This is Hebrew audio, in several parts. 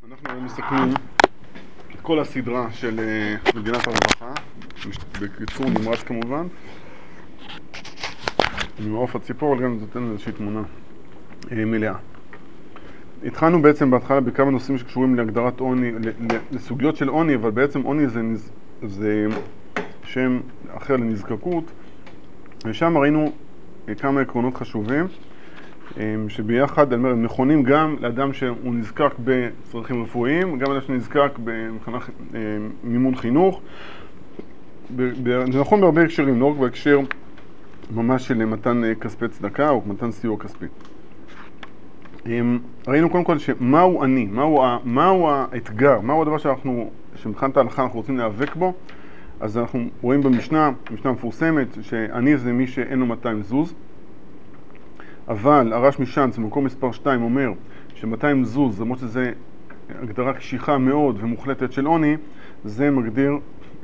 אנחנו מסתכלים את כל הסדרה של מדינת הרווחה, בקיצור נמרץ כמובן, ממעוף הציפור, אבל גם נותן איזושהי תמונה מלאה. התחלנו בעצם בהתחלה בכמה נושאים שקשורים להגדרת עוני, לסוגיות של עוני, אבל בעצם עוני זה שם אחר לנזקקות, ושם ראינו כמה עקרונות חשובים, שביחד הם נכונים גם לאדם שהוא נזקק בצרכים רפואיים, גם לאדם שנזקק במימון חינוך. זה נכון בהרבה הקשרים, לא רק בהקשר ממש של מתן כספי צדקה או מתן סיוע כספי. ראינו קודם כל שמהו אני, מהו האתגר, מהו הדבר שמבחינת ההלכה אנחנו רוצים להיאבק בו. אז אנחנו רואים במשנה, משנה מפורסמת, שאני זה מי שאין לו 200 זוז, אבל הרש משאנץ במקום מספר 2 אומר ש200 זוז, למרות שזה הגדרה קשיחה מאוד ומוחלטת של עוני, זה מגדיר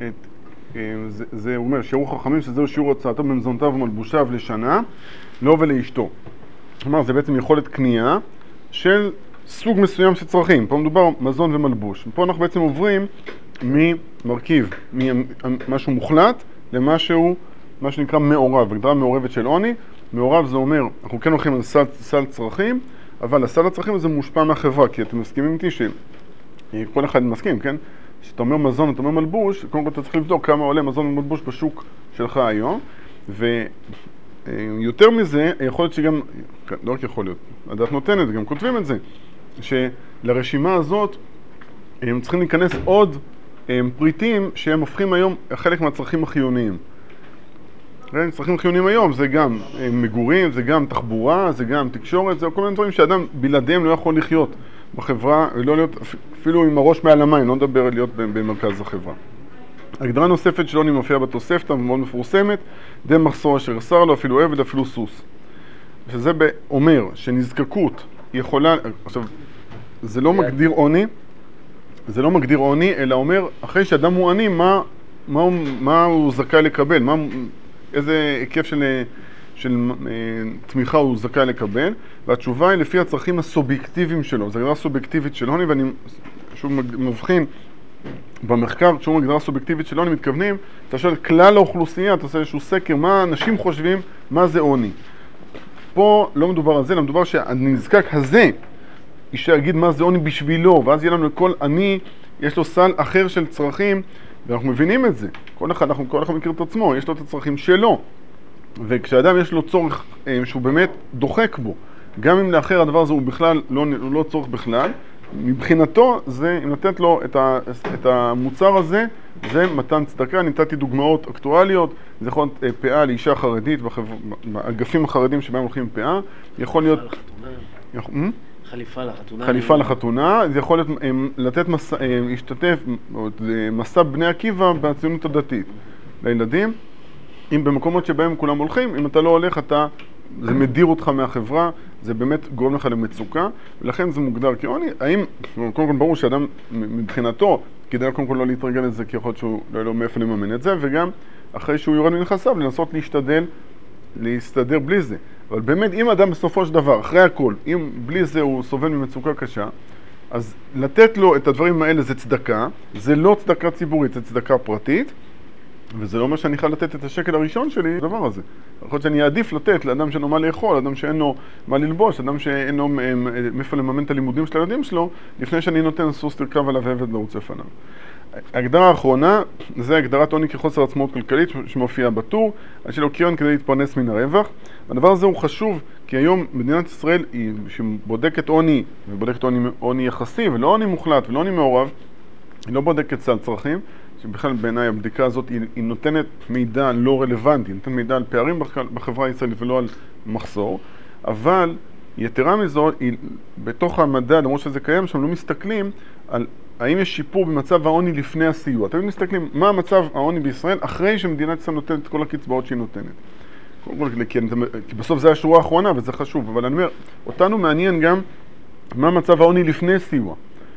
זה אומר שיעור חכמים שזהו שיעור הוצאתו במזונותיו ומלבושיו לשנה, לו ולאשתו. כלומר, זה בעצם יכולת קנייה של סוג מסוים של צרכים. פה מדובר מזון ומלבוש. פה אנחנו בעצם עוברים ממרכיב, ממשהו מוחלט למשהו, מה שנקרא מעורב, הגדרה מעורבת של עוני. מעורב זה אומר, אנחנו כן הולכים על סל צרכים, אבל הסל הצרכים הזה מושפע מהחברה, כי אתם מסכימים איתי שכל אחד מסכים, כן? כשאתה אומר מזון, אתה אומר מלבוש, קודם כל אתה צריך לבדוק כמה עולה מזון ומלבוש בשוק שלך היום, ויותר מזה, יכול להיות שגם, לא רק יכול להיות, הדעת נותנת, גם כותבים את זה, שלרשימה הזאת הם צריכים להיכנס עוד פריטים שהם הופכים היום חלק מהצרכים החיוניים. צרכים חיוניים היום זה גם מגורים, זה גם תחבורה, זה גם תקשורת, זה כל מיני דברים שאדם בלעדיהם לא יכול לחיות בחברה, ולא להיות אפילו עם הראש מעל המים, לא נדבר על להיות במרכז החברה. הגדרה נוספת שלא מופיעה בתוספתא, מאוד מפורסמת, די מחסור אשר יסר לו, אפילו עבד, אפילו סוס. שזה אומר שנזקקות יכולה, עכשיו, זה לא מגדיר עוני, זה לא מגדיר עוני, אלא אומר, אחרי שאדם הוא עני, מה הוא זכאי לקבל, איזה היקף של תמיכה הוא זכאי לקבל, והתשובה היא לפי הצרכים הסובייקטיביים שלו. זו הגדרה סובייקטיבית של עוני, ואני שוב מבחין במחקר, כשהוא הגדרה סובייקטיבית של עוני, מתכוונים, אתה שואל כלל האוכלוסייה, אתה עושה איזשהו סקר, מה אנשים חושבים, מה זה עוני. פה לא מדובר על זה, אלא מדובר שהנזקק הזה, אישה יגיד מה זה עוני בשבילו, ואז יהיה לנו לכל עני, יש לו סל אחר של צרכים, ואנחנו מבינים את זה. כל אחד מכיר את עצמו, יש לו את הצרכים שלו. וכשאדם יש לו צורך שהוא באמת דוחק בו, גם אם לאחר הדבר הזה הוא בכלל לא צורך בכלל, מבחינתו זה, אם נתת לו את המוצר הזה, זה מתן צדקה. נתתי דוגמאות אקטואליות, זה יכול להיות פאה לאישה חרדית, באגפים החרדים שבהם הולכים פאה, יכול להיות חליפה לחתונה. חליפה לחתונה, זה יכול להיות לתת להשתתף, מסע בני עקיבא בציונות הדתית לילדים. אם במקומות שבהם כולם הולכים, אם אתה לא הולך, זה מדיר אותך מהחברה, זה באמת גורם לך למצוקה, ולכן זה מוגדר כעוני. האם, קודם כל ברור שאדם מבחינתו, כדאי קודם כל לא להתרגל את זה, כי יכול להיות שהוא לא יודע מאיפה לממן את זה, וגם אחרי שהוא יורד מנכסיו, לנסות להסתדר בלי זה. אבל באמת, אם אדם בסופו של דבר, אחרי הכל, אם בלי זה הוא סובל ממצוקה קשה, אז לתת לו את הדברים האלה זה צדקה, זה לא צדקה ציבורית, זה צדקה פרטית, וזה לא אומר שאני יכול לתת את השקל הראשון שלי, הדבר הזה. יכול להיות שאני אעדיף לתת לאדם שאין לו מה לאכול, אדם שאין לו מה ללבוש, אדם שאין לו מאיפה לממן את הלימודים של הילדים שלו, לפני שאני נותן סוס תרכב עליו ועבד לרוץ לפניו. ההגדרה האחרונה, זה הגדרת עוני כחוסר עצמאות כלכלית שמופיעה בטור, יש לו קרן כדי להתפרנס מן הרווח. הדבר הזה הוא חשוב, כי היום מדינת ישראל היא שבודקת עוני, ובודקת עוני יחסי, ולא עוני מוחלט, ולא עוני מעורב, היא לא בודקת סל צרכים, שבכלל בעיניי הבדיקה הזאת היא נותנת מידע לא רלוונטי, נותנת מידע על פערים בחברה הישראלית ולא על מחסור, אבל יתרה מזו, בתוך המדע, למרות שזה קיים שם, לא מסתכלים על האם יש שיפור במצב העוני לפני הסיוע. אתם מסתכלים מה מצב העוני בישראל אחרי שמדינת ישראל נותנת את כל הקצבאות שהיא נותנת. כי בסוף זה השורה האחרונה וזה חשוב, אבל אני אומר, אותנו מעניין גם מה מצב העוני לפני סיוע.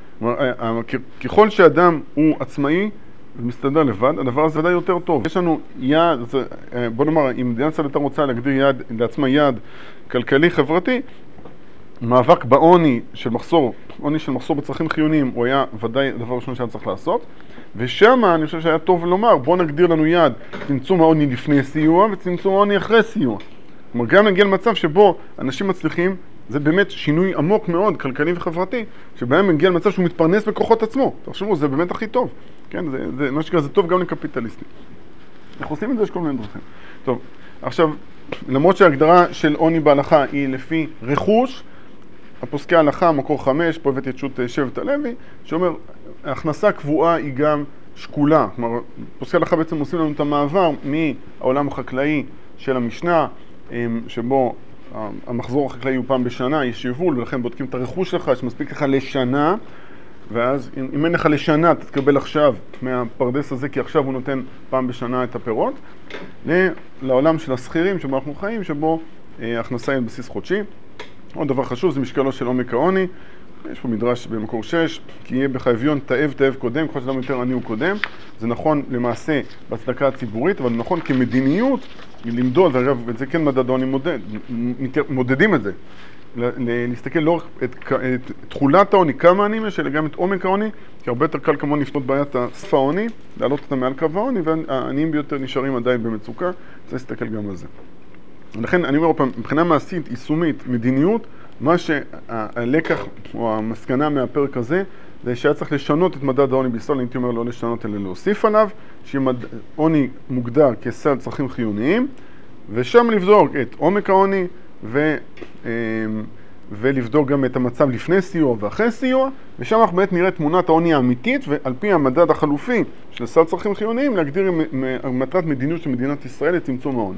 ככל שאדם הוא עצמאי ומסתדר לבד, הדבר הזה ודאי יותר טוב. יש לנו יעד, בוא נאמר, אם מדינת ישראל הייתה רוצה להגדיר לעצמה יעד כלכלי חברתי, מאבק בעוני של מחסור, עוני של מחסור בצרכים חיוניים, הוא היה ודאי דבר ראשון שהיה צריך לעשות, ושם אני חושב שהיה טוב לומר, בוא נגדיר לנו יעד צמצום העוני לפני סיוע וצמצום העוני אחרי סיוע. כלומר, גם נגיע למצב שבו אנשים מצליחים, זה באמת שינוי עמוק מאוד, כלכלי וחברתי, שבהם מגיע למצב שהוא מתפרנס בכוחות עצמו. תחשבו, זה באמת הכי טוב. כן, זה מה שקרה, זה טוב גם לקפיטליסטים. אנחנו עושים את זה, יש כל מיני דרכים. טוב, עכשיו, למרות שההגדרה של עוני בהלכה היא לפי רכוש, הפוסקי ההלכה, מקור 5, פה הבאתי את שו"ת שבט הלוי, שאומר, ההכנסה קבועה היא גם שקולה. כלומר, פוסקי ההלכה בעצם עושים לנו את המעבר מהעולם החקלאי של המשנה, שבו המחזור החקלאי הוא פעם בשנה, יש יבול, ולכן בודקים את הרכוש שלך, שמספיק לך לשנה, ואז אם אין לך לשנה, תתקבל עכשיו מהפרדס הזה, כי עכשיו הוא נותן פעם בשנה את הפירות, לעולם של הסחירים שבו אנחנו חיים, שבו הכנסה היא על בסיס חודשי. עוד דבר חשוב, זה משקלו של עומק העוני. יש פה מדרש במקור 6, כי יהיה בך אביון תאב קודם, ככל שאדם יותר עני הוא קודם. זה נכון למעשה בהצדקה הציבורית, אבל נכון כמדיניות, למדוד, ואגב, את זה כן מדד העוני מודדים את זה. להסתכל לא רק את תחולת העוני, כמה עניים יש, אלא גם את עומק העוני, כי הרבה יותר קל כמובן לפנות בעיית סף העוני, להעלות אותה מעל קו העוני, והעניים ביותר נשארים עדיין במצוקה, צריך להסתכל גם על זה. ולכן אני אומר פעם, מבחינה מעשית, יישומית, מדיניות, מה שהלקח או המסקנה מהפרק הזה, זה שהיה צריך לשנות את מדד העוני בישראל, הייתי אומר לא לשנות אלא להוסיף עליו, שעוני מוגדר כסל צרכים חיוניים, ושם לבדוק את עומק העוני ולבדוק גם את המצב לפני סיוע ואחרי סיוע, ושם אנחנו באמת נראה תמונת העוני האמיתית, ועל פי המדד החלופי של סל צרכים חיוניים, להגדיר מטרת מדיניות של מדינת ישראל לצמצום העוני.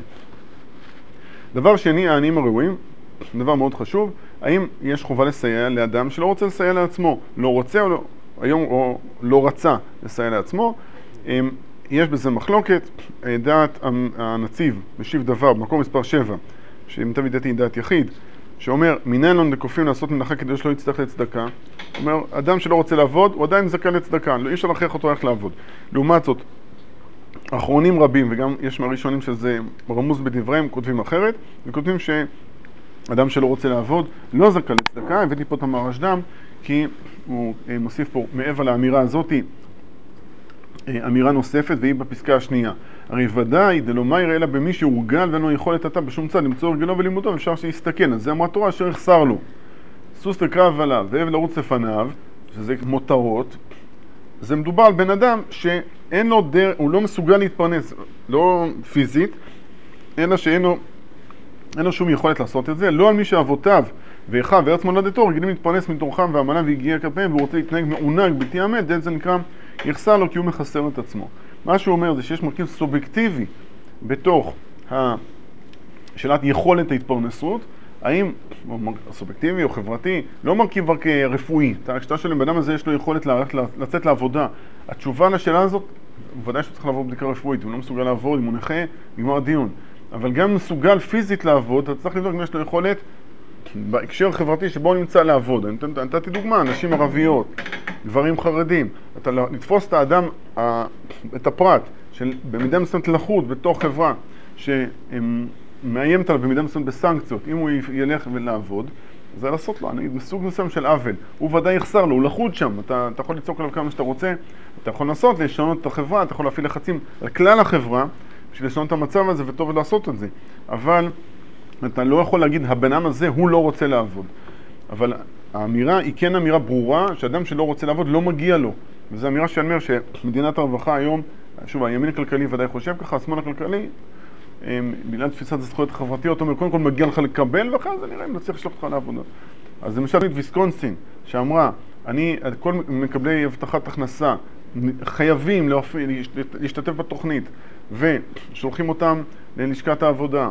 דבר שני, העניים הראויים, דבר מאוד חשוב, האם יש חובה לסייע לאדם שלא רוצה לסייע לעצמו, לא רוצה או לא, היום או לא רצה לסייע לעצמו, יש בזה מחלוקת, דעת הנציב משיב דבר במקום מספר 7, שמטב ידיעתי היא דעת יחיד, שאומר, מנין לנו לקופים לעשות מלאכה כדי שלא יצטרך לצדקה, אומר, אדם שלא רוצה לעבוד, הוא עדיין זכאי לצדקה, אי אפשר להכריח אותו איך לעבוד. לעומת זאת, אחרונים רבים, וגם יש מהראשונים שזה רמוז בדבריהם, כותבים אחרת, וכותבים שאדם שלא רוצה לעבוד לא זכאי לצדקה. הבאתי פה את המרשדם, כי הוא מוסיף פה מעבר לאמירה הזאת, אמירה נוספת, והיא בפסקה השנייה. הרי ודאי דלא מאיר אלא במי שהורגל ואין לו יכולת עתה בשום צד למצוא הרגלו ולימודו, אפשר שיסתכן. אז זה אמרה תורה אשר יחסר לו. סוס לקרב עליו ואהב לרוץ לפניו, שזה מותרות. זה מדובר על בן אדם שאין לו הוא לא מסוגל להתפרנס, לא פיזית, אלא שאין לו שום יכולת לעשות את זה, לא על מי שאבותיו ואחיו וארץ מולדתו רגילים להתפרנס מתורכם והמנה והגיע כפיהם והוא רוצה להתנהג מעונג בלתי עמד, זה נקרא יחסר לו כי הוא מחסר את עצמו. מה שהוא אומר זה שיש מרכיב סובייקטיבי בתוך שאלת יכולת ההתפרנסות, האם סובייקטיבי או חברתי, לא מרכיב רק רפואי, כשאתה של בן אדם הזה יש לו יכולת לצאת לעבודה. התשובה לשאלה הזאת, בוודאי שהוא צריך לעבור בדיקה רפואית, הוא לא מסוגל לעבוד, אם הוא נכה, נגמר הדיון. אבל גם מסוגל פיזית לעבוד, אתה צריך לבדוק אם יש לו יכולת בהקשר חברתי שבו הוא נמצא לעבוד. אני נתתי דוגמה, אנשים ערביות, גברים חרדים, אתה לתפוס את האדם, את הפרט, במידה מסוימת לחוד בתוך חברה, מאיימת עליו במידה מסוימת בסנקציות, אם הוא ילך ולעבוד, זה לעשות לו, בסוג מסוים של עוול. הוא ודאי יחסר לו, הוא לחוד שם, אתה יכול לצעוק עליו כמה שאתה רוצה, אתה יכול לעשות, לשנות את החברה, אתה יכול להפעיל לחצים על כלל החברה, בשביל לשנות את המצב הזה וטוב לעשות את זה. אבל אתה לא יכול להגיד, הבן הזה הוא לא רוצה לעבוד. אבל האמירה היא כן אמירה ברורה, שאדם שלא רוצה לעבוד לא מגיע לו. וזו אמירה שאני אומר שמדינת הרווחה היום, שוב, הימין הכלכלי ודאי חושב ככה, השמאל הכלכלי, בגלל תפיסת הזכויות החברתיות, אומר, קודם כל מגיע לך לקבל, ואחרי זה נראה אם נצליח לשלוח אותך לעבודה. אז למשל, ויסקונסין, שאמרה, כל מקבלי הבטחת הכנסה חייבים להשתתף בתוכנית, ושולחים אותם ללשכת העבודה,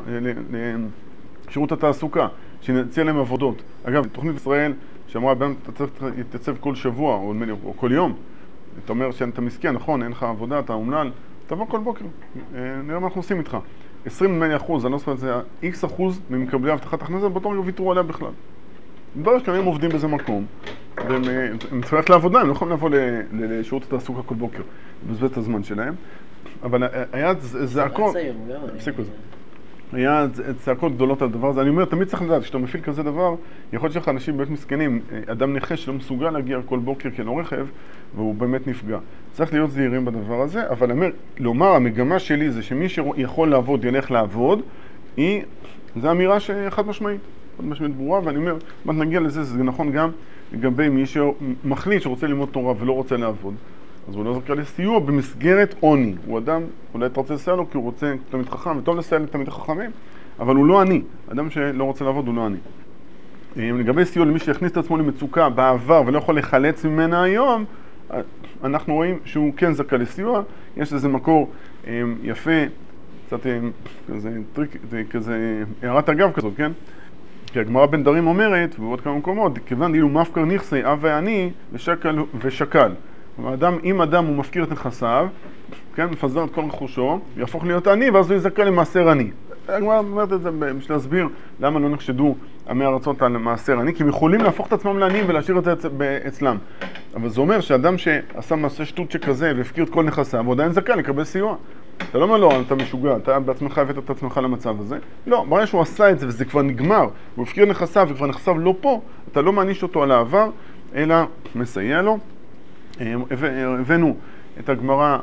לשירות התעסוקה, שנציע להם עבודות. אגב, תוכנית ישראל, שאמרה, אתה צריך להתייצב כל שבוע, או כל יום, אתה אומר שאתה מסכן, נכון, אין לך עבודה, אתה אומלל, תבוא כל בוקר, נראה מה אנחנו עושים איתך. 20% אני לא זוכר את זה, X% ממקבלי הבטחת הכנסה, באותו רגע ויתרו עליה בכלל. מדבר שכם הם עובדים באיזה מקום, והם צריכים לעבודה, הם לא יכולים לבוא לשירות התעסוקה כל בוקר, לבזבז את הזמן שלהם, אבל היה זעקות, הפסיקו את זה. היה צעקות גדולות על הדבר הזה. אני אומר, תמיד צריך לדעת, כשאתה מפעיל כזה דבר, יכול להיות שלך אנשים באמת מסכנים, אדם נכה שלא מסוגל להגיע כל בוקר כי אין לו רכב, והוא באמת נפגע. צריך להיות זהירים בדבר הזה, אבל לומר, המגמה שלי זה שמי שיכול לעבוד, ילך לעבוד, זו אמירה שחד משמעית ברורה, ואני אומר, מה נגיע לזה, זה נכון גם לגבי מי שמחליט שרוצה ללמוד תורה ולא רוצה לעבוד. אז הוא לא זכאי לסיוע במסגרת עוני. הוא אדם, אולי אתה רוצה לסייע לו כי הוא רוצה תלמיד חכם, וטוב לסייע לתלמיד חכמים, אבל הוא לא עני. אדם שלא רוצה לעבוד הוא לא עני. לגבי סיוע למי שיכניס את עצמו למצוקה בעבר ולא יכול לחלץ ממנה היום, אנחנו רואים שהוא כן זכאי לסיוע. יש לזה מקור יפה, קצת כזה טריק, כזה הערת אגב כזאת, כן? כי הגמרא בן דרים אומרת, ועוד כמה מקומות, כיוון דילו מפקר נכסי אב ועני ושקל. אם אדם הוא מפקיר את נכסיו, כן, מפזר את כל רכושו, יהפוך להיות עני, ואז הוא יזכה למעשר עני. הגמרא אומרת את זה בשביל להסביר למה לא נחשדו עמי ארצות על מעשר עני, כי הם יכולים להפוך את עצמם לעניים ולהשאיר את זה אצלם. אבל זה אומר שאדם שעשה מעשה שטות שכזה והפקיר את כל נכסיו, הוא עדיין זכאי לקבל סיוע. אתה לא אומר לו, אתה משוגע, אתה בעצמך הבאת את עצמך למצב הזה. לא, ברגע שהוא עשה את זה וזה כבר נגמר, הוא הפקיר נכסיו וכבר נכסיו לא פה, אתה לא מעניש אותו על העבר, אלא מסייע לו. הבאנו את הגמרא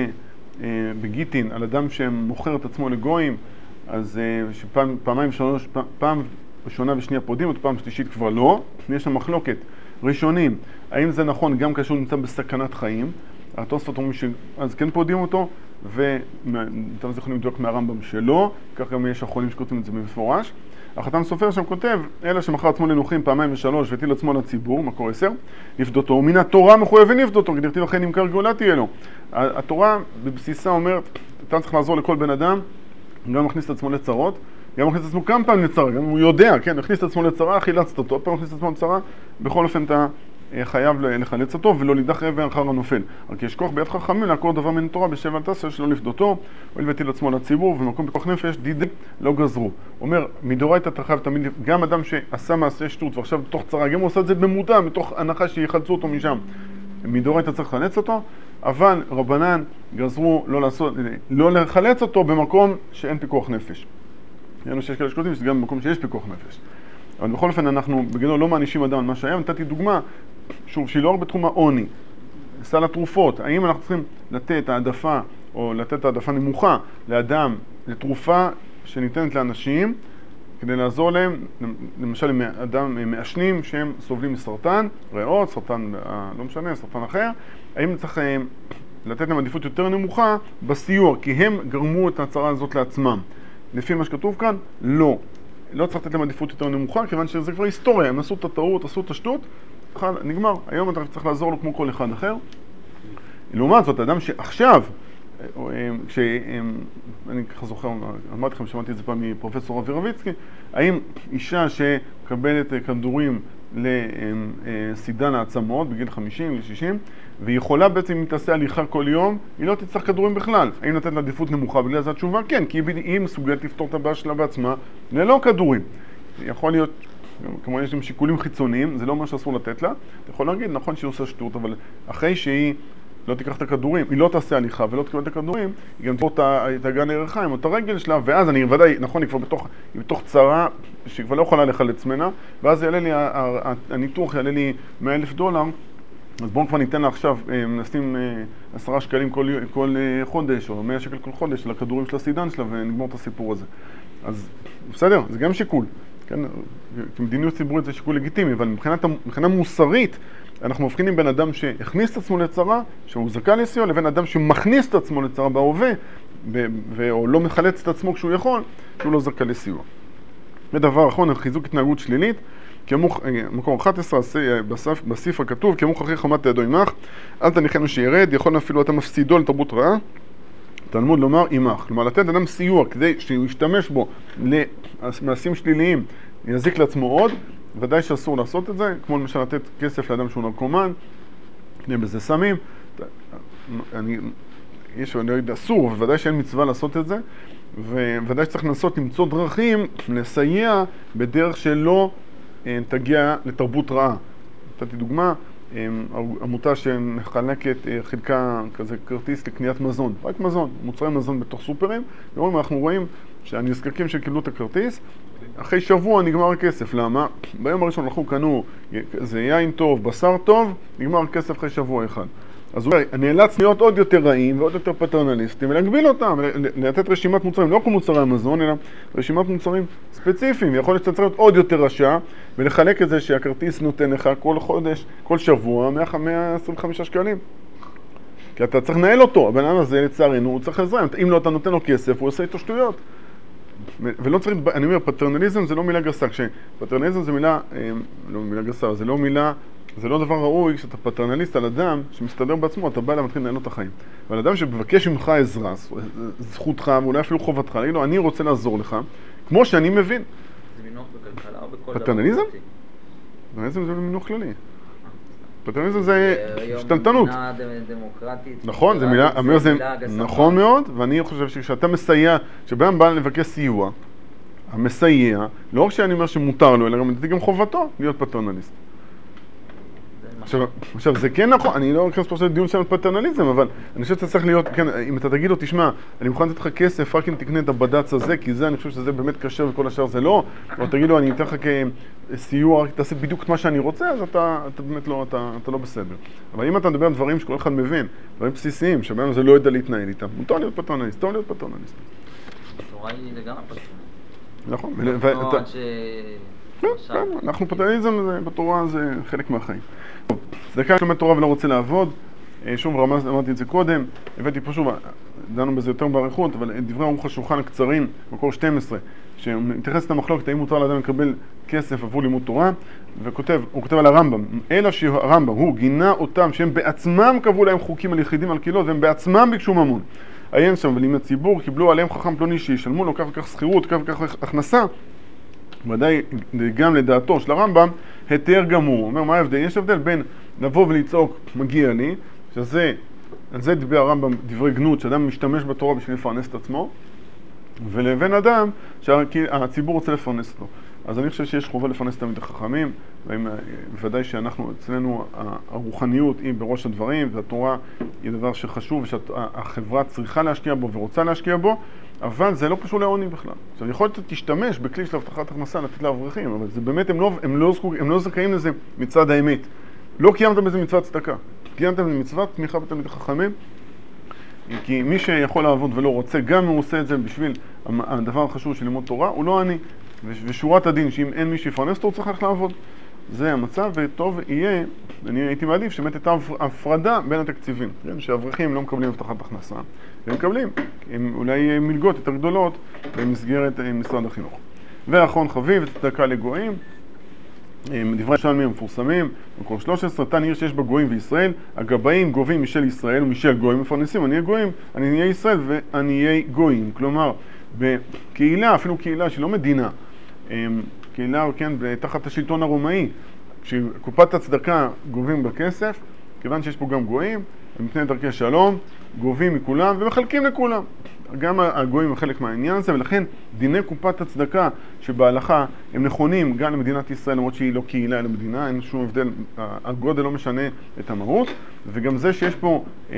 בגיטין על אדם שמוכר את עצמו לגויים, אז פעמיים שלוש, פעם ראשונה ושנייה פודים, עוד פעם שלישית כבר לא. יש שם מחלוקת ראשונים, האם זה נכון גם כאשר הוא נמצא בסכנת חיים, התוספות אומרים שאז כן פודים אותו, ואתם יכולים לבדוק מהרמב"ם שלו, כך גם יש אחרונים שכותבים את זה במפורש. החתם סופר שם כותב, אלא שמכר עצמו לנוחים פעמיים ושלוש והטיל עצמו לציבור, מקור 10, לפדותו, מן התורה מחויבים לפדותו, כי דכתיב לכן נמכר גאולה תהיה לו. התורה בבסיסה אומרת, אתה צריך לעזור לכל בן אדם, גם מכניס את עצמו לצרות, גם מכניס את עצמו כמה פעמים לצרה, גם הוא יודע, כן, מכניס את עצמו לצרה, חילצת אותו, פעם מכניס את עצמו לצרה, בכל אופן אתה חייב לחלץ אותו ולא לידח אבן אחר הנופל. רק יש כוח ביד חכמים לעקור דבר מן התורה בשבע אל תעשה שלא לפדותו, הואיל והטיל עצמו לציבור, ובמקום פיקוח נפש דידי לא גזרו. אומר, מדאורייתא אתה חייב תמיד, גם אדם שעשה מעשה שטות ועכשיו בתוך צרה, גם הוא עושה את זה במודע, מתוך הנחה שיחלצו אותו משם. מדאורייתא צריך לחלץ אותו, אבל רבנן גזרו לא לחלץ אותו במקום שאין פיקוח נפש. יענו שיש כאלה שכותבים, שזה גם במקום שיש פיקוח נפש. אבל בכל אופן אנחנו בגדול לא מענישים אדם על מה שהיה. נתתי דוגמה, שוב, שהיא לא רק בתחום העוני, סל התרופות. האם אנחנו צריכים לתת העדפה, או לתת העדפה נמוכה לאדם, לתרופה שניתנת לאנשים, כדי לעזור להם, למשל אדם מעשנים שהם סובלים מסרטן, ריאות, סרטן, לא משנה, סרטן אחר, האם צריך לתת להם עדיפות יותר נמוכה בסיוע, כי הם גרמו את ההצהרה הזאת לעצמם. לפי מה שכתוב כאן, לא. לא צריך לתת להם עדיפות יותר נמוכה, כיוון שזה כבר היסטוריה, הם עשו את הטעות, עשו את השטות, נגמר. היום אתה צריך לעזור לו כמו כל אחד אחר. לעומת זאת, אדם שעכשיו, אני ככה זוכר, אמרתי לכם, שמעתי את זה פעם מפרופסור אבי רביצקי, האם אישה שקבלת כדורים לסידן העצמות בגיל 50, גיל 60, והיא יכולה בעצם, אם תעשה הליכה כל יום, היא לא תצטרך כדורים בכלל. האם נתת לה עדיפות נמוכה? בגלל זה התשובה כן, כי היא מסוגלת לפתור את הבעיה שלה בעצמה ללא כדורים. יכול להיות, כמובן יש גם שיקולים חיצוניים, זה לא אומר שאסור לתת לה. אתה יכול להגיד, נכון שהיא עושה שטות, אבל אחרי שהיא לא תיקח את הכדורים, היא לא תעשה הליכה ולא תקבל את הכדורים, היא גם תפור את הגן הירחיים, את הרגל שלה, ואז אני ודאי, נכון, היא כבר בתוך צרה, שהיא כבר לא יכולה לחלץ ממנה, ואז יעלה לי, הניתוח יעלה לי $100,000, אז בואו כבר ניתן לה עכשיו, נשים 10 שקלים כל חודש, או 100 שקל כל חודש, לכדורים של הסידן שלה, ונגמור את הסיפור הזה. אז בסדר, זה גם שיקול. כן? כמדיניות ציבורית זה שיקול לגיטימי, אבל מבחינה מוסרית, אנחנו מבחינים בין אדם שהכניס את עצמו לצרה, שהוא זכאי לסיוע, לבין אדם שמכניס את עצמו לצרה בהווה, או לא מחלץ את עצמו כשהוא יכול, שהוא לא זכאי לסיוע. ודבר אחרון, חיזוק התנהגות שלילית, מקום 11, בספר כתוב, כמוך אחרי חמת ידו עמך, אל תניחנו שירד, יכול אפילו אתה מפסידו לתרבות רעה, תלמוד לומר עמך. כלומר, לתת אדם סיוע כדי שהוא ישתמש בו למעשים שליליים, יזיק לעצמו עוד, ודאי שאסור לעשות את זה, כמו למשל לתת כסף לאדם שהוא נרקומן, קנה בזה סמים, אני יודע, אסור, וודאי שאין מצווה לעשות את זה, וודאי שצריך לנסות למצוא דרכים לסייע בדרך שלא תגיע לתרבות רעה. נתתי דוגמה, עמותה שמחלקת חלקה כזה כרטיס לקניית מזון, רק מזון, מוצרי מזון בתוך סופרים, ואומרים, אנחנו רואים שהנזקקים שקיבלו את הכרטיס, אחרי שבוע נגמר הכסף. למה? ביום הראשון אנחנו קנו, זה יין טוב, בשר טוב, נגמר הכסף אחרי שבוע אחד. אז הוא אומר, נאלץ להיות עוד יותר רעים ועוד יותר פטרנליסטים, ולהגביל אותם, לתת רשימת מוצרים, לא כמו מוצרי המזון, אלא רשימת מוצרים ספציפיים. יכול להיות שאתה צריך להיות עוד יותר רשע, ולחלק את זה שהכרטיס נותן לך כל חודש, כל שבוע, 125 שקלים. כי אתה צריך לנהל אותו, הבן אדם הזה לצערנו, הוא צריך עזרה. אם לא אתה נותן לו כסף, הוא עושה איתו שטויות. ולא צריך, אני אומר, פטרנליזם זה לא מילה גסה. כשפטרנליזם זה מילה, לא מילה גסה, זה לא מילה, זה לא דבר ראוי. כשאתה פטרנליסט על אדם שמסתדר בעצמו, אתה בא אליו ומתחיל לנהל לו את החיים. אבל אדם שמבקש ממך עזרה, זכותך, ואולי אפילו חובתך, להגיד לו, אני רוצה לעזור לך, כמו שאני מבין. זה מינוח בכלכלה או בכל דבר? פטרנליזם? פטרנליזם זה מינוח כללי. פטרנליזם זה שתנתנות. מדינה דמוקרטית. נכון, זה מילה, נכון מאוד, ואני חושב שכשאתה מסייע, כשבן בא לבקש סיוע, המסייע, לא רק שאני אומר שמותר לו, אלא גם חובתו להיות פטרנליסט. עכשיו, זה כן נכון, אני לא אכנס פה לדיון של פטרנליזם, אבל אני חושב שאתה צריך להיות, כן, אם אתה תגיד לו, תשמע, אני מוכן לתת לך כסף, רק אם תקנה את הבד"ץ הזה, כי זה, אני חושב שזה באמת קשה וכל השאר זה לא, או תגיד לו, אני אתן לך כסיוע, רק תעשה בדיוק את מה שאני רוצה, אז אתה באמת לא, אתה לא בסדר. אבל אם אתה מדבר על דברים שכל אחד מבין, דברים בסיסיים, שבהם זה לא יודע להתנהל איתם, מותר להיות פטרנליסט, טוב להיות פטרנליסט. התורה היא לגמרי פטרנליסט. נכון. כן, אנחנו פטרנליזם בתורה זה חלק מהחיים. צדקה לומד תורה ולא רוצה לעבוד, שוב אמרתי את זה קודם, הבאתי פה שוב, דנו בזה יותר בעריכות, אבל דברי ערוך השולחן הקצרים, מקור 12, שמתייחס למחלוקת האם מותר לאדם לקבל כסף עבור לימוד תורה, הוא כותב על הרמב"ם, אלא שהרמב"ם הוא גינה אותם שהם בעצמם קבעו להם חוקים על יחידים על קהילות, והם בעצמם ביקשו ממון. עיין שם, ולאם הציבור קיבלו עליהם חכם פלוני שישלמו לו כך וכך שכירות, כך וכך הכנסה, ודאי גם לדעתו של הרמב"ם, היתר גמור. הוא אומר, מה ההבדל? יש הבדל בין לבוא ולצעוק מגיע לי, שזה, על זה דיבר הרמב"ם דברי גנות, שאדם משתמש בתורה בשביל לפרנס את עצמו, ולבין אדם שהציבור רוצה לפרנס אותו. אז אני חושב שיש חובה לפרנס תלמידי חכמים, בוודאי שאנחנו, אצלנו הרוחניות היא בראש הדברים, והתורה היא דבר שחשוב, ושהחברה צריכה להשקיע בו ורוצה להשקיע בו, אבל זה לא קשור לעוני בכלל. עכשיו, יכול להיות תשתמש בכלי של הבטחת הכנסה לתת לאברכים, אבל זה באמת, הם לא זכאים לזה מצד האמת. לא קיימתם בזה מצוות צדקה, קיימתם בזה מצוות תמיכה בתלמידי חכמים, כי מי שיכול לעבוד ולא רוצה, גם אם הוא עושה את זה בשביל הדבר החשוב של לימוד תורה, הוא לא עני. ושורת הדין, שאם אין מי שיפרנס אותו, הוא צריך ללכת לעבוד. זה המצב, וטוב יהיה, אני הייתי מעדיף, שבאמת הייתה הפרדה בין התקציבים. כן? שאברכים לא מקבלים הבטחת הכנסה, והם מקבלים אולי מלגות יותר גדולות במסגרת משרד החינוך. ואחרון חביב, צדקה לגויים, דברי ירושלמי המפורסמים, מקור 13, תן עיר שיש בה גויים וישראל, הגבאים גובים משל ישראל ומשל גויים מפרנסים, אני אהיה גויים, אני אהיה ישראל ואני אהיה גויים. כלומר, בקהילה, אפילו קהילה שלא מדינה, קהילה, כן, תחת השלטון הרומאי, כשקופת הצדקה גובים בכסף, כיוון שיש פה גם גויים, מפני דרכי שלום, גובים מכולם ומחלקים לכולם. גם הגויים הם חלק מהעניין הזה, ולכן דיני קופת הצדקה שבהלכה הם נכונים גם למדינת ישראל, למרות שהיא לא קהילה אלא מדינה, אין שום הבדל, הגודל לא משנה את המהות, וגם זה שיש פה 20%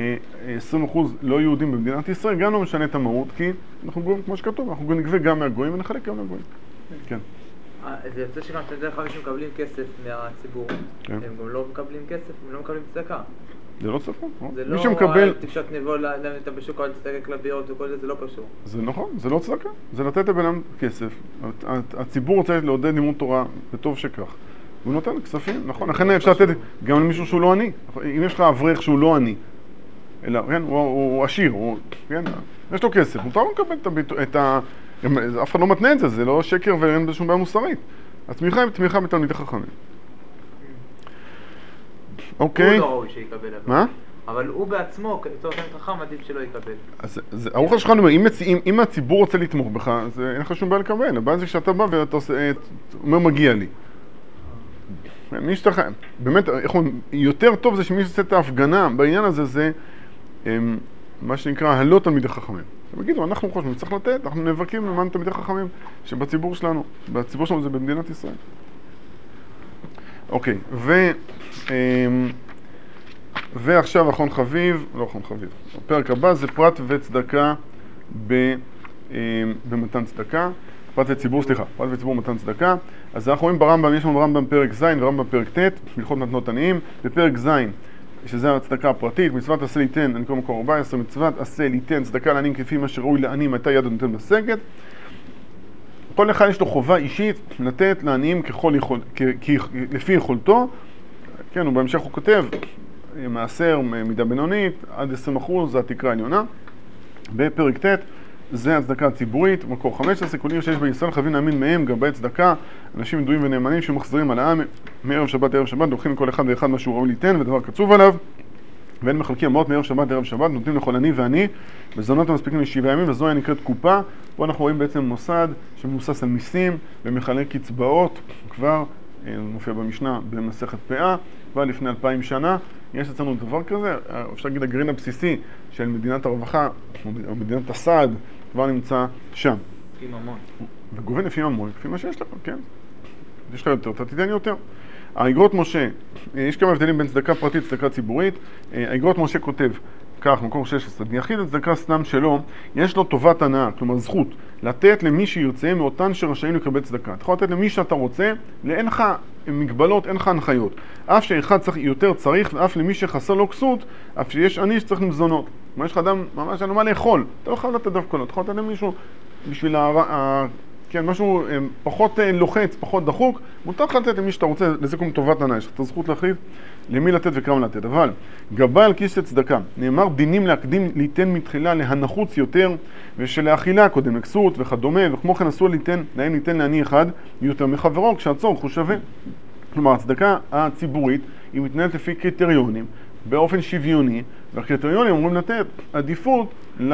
לא יהודים במדינת ישראל, גם לא משנה את המהות, כי אנחנו גובים כמו שכתוב, אנחנו נגבה גם מהגויים ונחלק גם מהגויים. כן. זה יוצא שגם אתה יודע חברים שמקבלים כסף מהציבור, הם גם לא מקבלים כסף, הם לא מקבלים צדקה. זה לא צדקה, זה לא תפשט נבוא להם בשוק על צדקה כלביות וכל זה, זה לא קשור. זה נכון, זה לא צדקה, זה לתת לבנם כסף. הציבור רוצה לעודד לימוד תורה, וטוב שכך. הוא נותן כספים, נכון, לכן אפשר לתת גם למישהו שהוא לא עני. אם יש לך אברך שהוא לא עני, אלא, כן, הוא עשיר, כן, יש לו כסף, מותר לו לקבל את ה... אף אחד לא מתנה את זה, זה לא שקר ואין בשום בעיה מוסרית. התמיכה היא תמיכה בתלמידי חכמים. אוקיי. הוא לא ראוי שיקבל. מה? אבל הוא בעצמו, בתור תלמיד חכם, עדיף שלא יקבל. אז ערוך השולחן אומר, אם הציבור רוצה לתמוך בך, אז אין לך שום בעיה לקבל. הבעיה זה כשאתה בא ואתה אומר מגיע לי. מי שאתה... באמת, יותר טוב זה שמי שעושה את ההפגנה בעניין הזה, זה מה שנקרא הלא תלמידי חכמים. הם יגידו, אנחנו חושבים, צריך לתת, אנחנו נאבקים למען תלמידי חכמים שבציבור שלנו, בציבור שלנו זה במדינת ישראל. אוקיי, ועכשיו אחרון חביב, לא אחרון חביב, הפרק הבא זה פרט וצדקה במתן צדקה, פרט וציבור, סליחה, פרט וציבור מתן צדקה. אז אנחנו רואים ברמב"ם, יש לנו ברמב"ם פרק ז' ורמב"ם פרק ט', הלכות מתנות עניים. בפרק ז', שזה הצדקה הפרטית, מצוות עשה ליתן, אני קורא מקור 14, מצוות עשה ליתן צדקה לעניים כפי מה שראוי לעניים, הייתה יד הנותן בסגת. כל אחד יש לו חובה אישית לתת לעניים לפי יכולתו. כן, ובהמשך הוא כותב, מעשר מידה בינונית, עד 20% זה התקרה העליונה. בפרק ט' זה הצדקה הציבורית, מקור 15, כל עיר שיש בישראל חייבים להאמין מהם גבי צדקה, אנשים ידועים ונאמנים שמחזירים על העם מערב שבת לערב שבת, לוקחים כל אחד ואחד מה שהוא ראוי ליתן ודבר קצוב עליו, ואין מחלקים אמות מערב שבת לערב שבת, נותנים לכל עני ועני, מזונות המספיקים ל7 ימים, וזו נקראת קופה. פה אנחנו רואים בעצם מוסד שמבוסס על מיסים ומחלק קצבאות, כבר מופיע במשנה במסכת פאה, כבר לפני 2000 שנה. יש אצלנו דבר כזה, אפשר להגיד הגרעין הבסיסי של מדינת הרווחה, או מדינת הסעד, כבר נמצא שם. לפי ממון. וגובין לפי ממון, לפי מה שיש לך, כן. יש לך יותר, אתה תיתן יותר. האגרות משה, יש כמה הבדלים בין צדקה פרטית לצדקה ציבורית. האגרות משה כותב, כך, מקור 16, יחיד הצדקה סתם שלו, יש לו טובת הנאה, כלומר זכות, לתת למי שירצה מאותן שרשאים לקבל צדקה. אתה יכול לתת למי שאתה רוצה, אין לך מגבלות, אין לך הנחיות. אף שאחד יותר צריך, ואף למי שחסר לו כסות, אף שיש עני שצריך למזונות. כלומר, יש לך אדם ממש אין לו מה לאכול, אתה לא חייב לתת דווקא לו, אתה יכול לתת למישהו בשביל כן, משהו פחות לוחץ, פחות דחוק, מותר לך לתת למי שאתה רוצה, לזה קוראים טובת הנאה, יש לך את הזכות להחליט למי לתת וכמה לתת. אבל גבה על כיס צדקה, נאמר דינים להקדים ליתן מתחילה להנחוץ יותר, ושלאכילה קודם לכסות וכדומה, וכמו כן אסור להם ליתן לעני אחד יותר מחברו, כשהצורך הוא שווה. כלומר, הצדקה הציבורית היא מתנהלת לפי קריטריונים, באופן שוויוני, והקריטריונים אומרים לתת עדיפות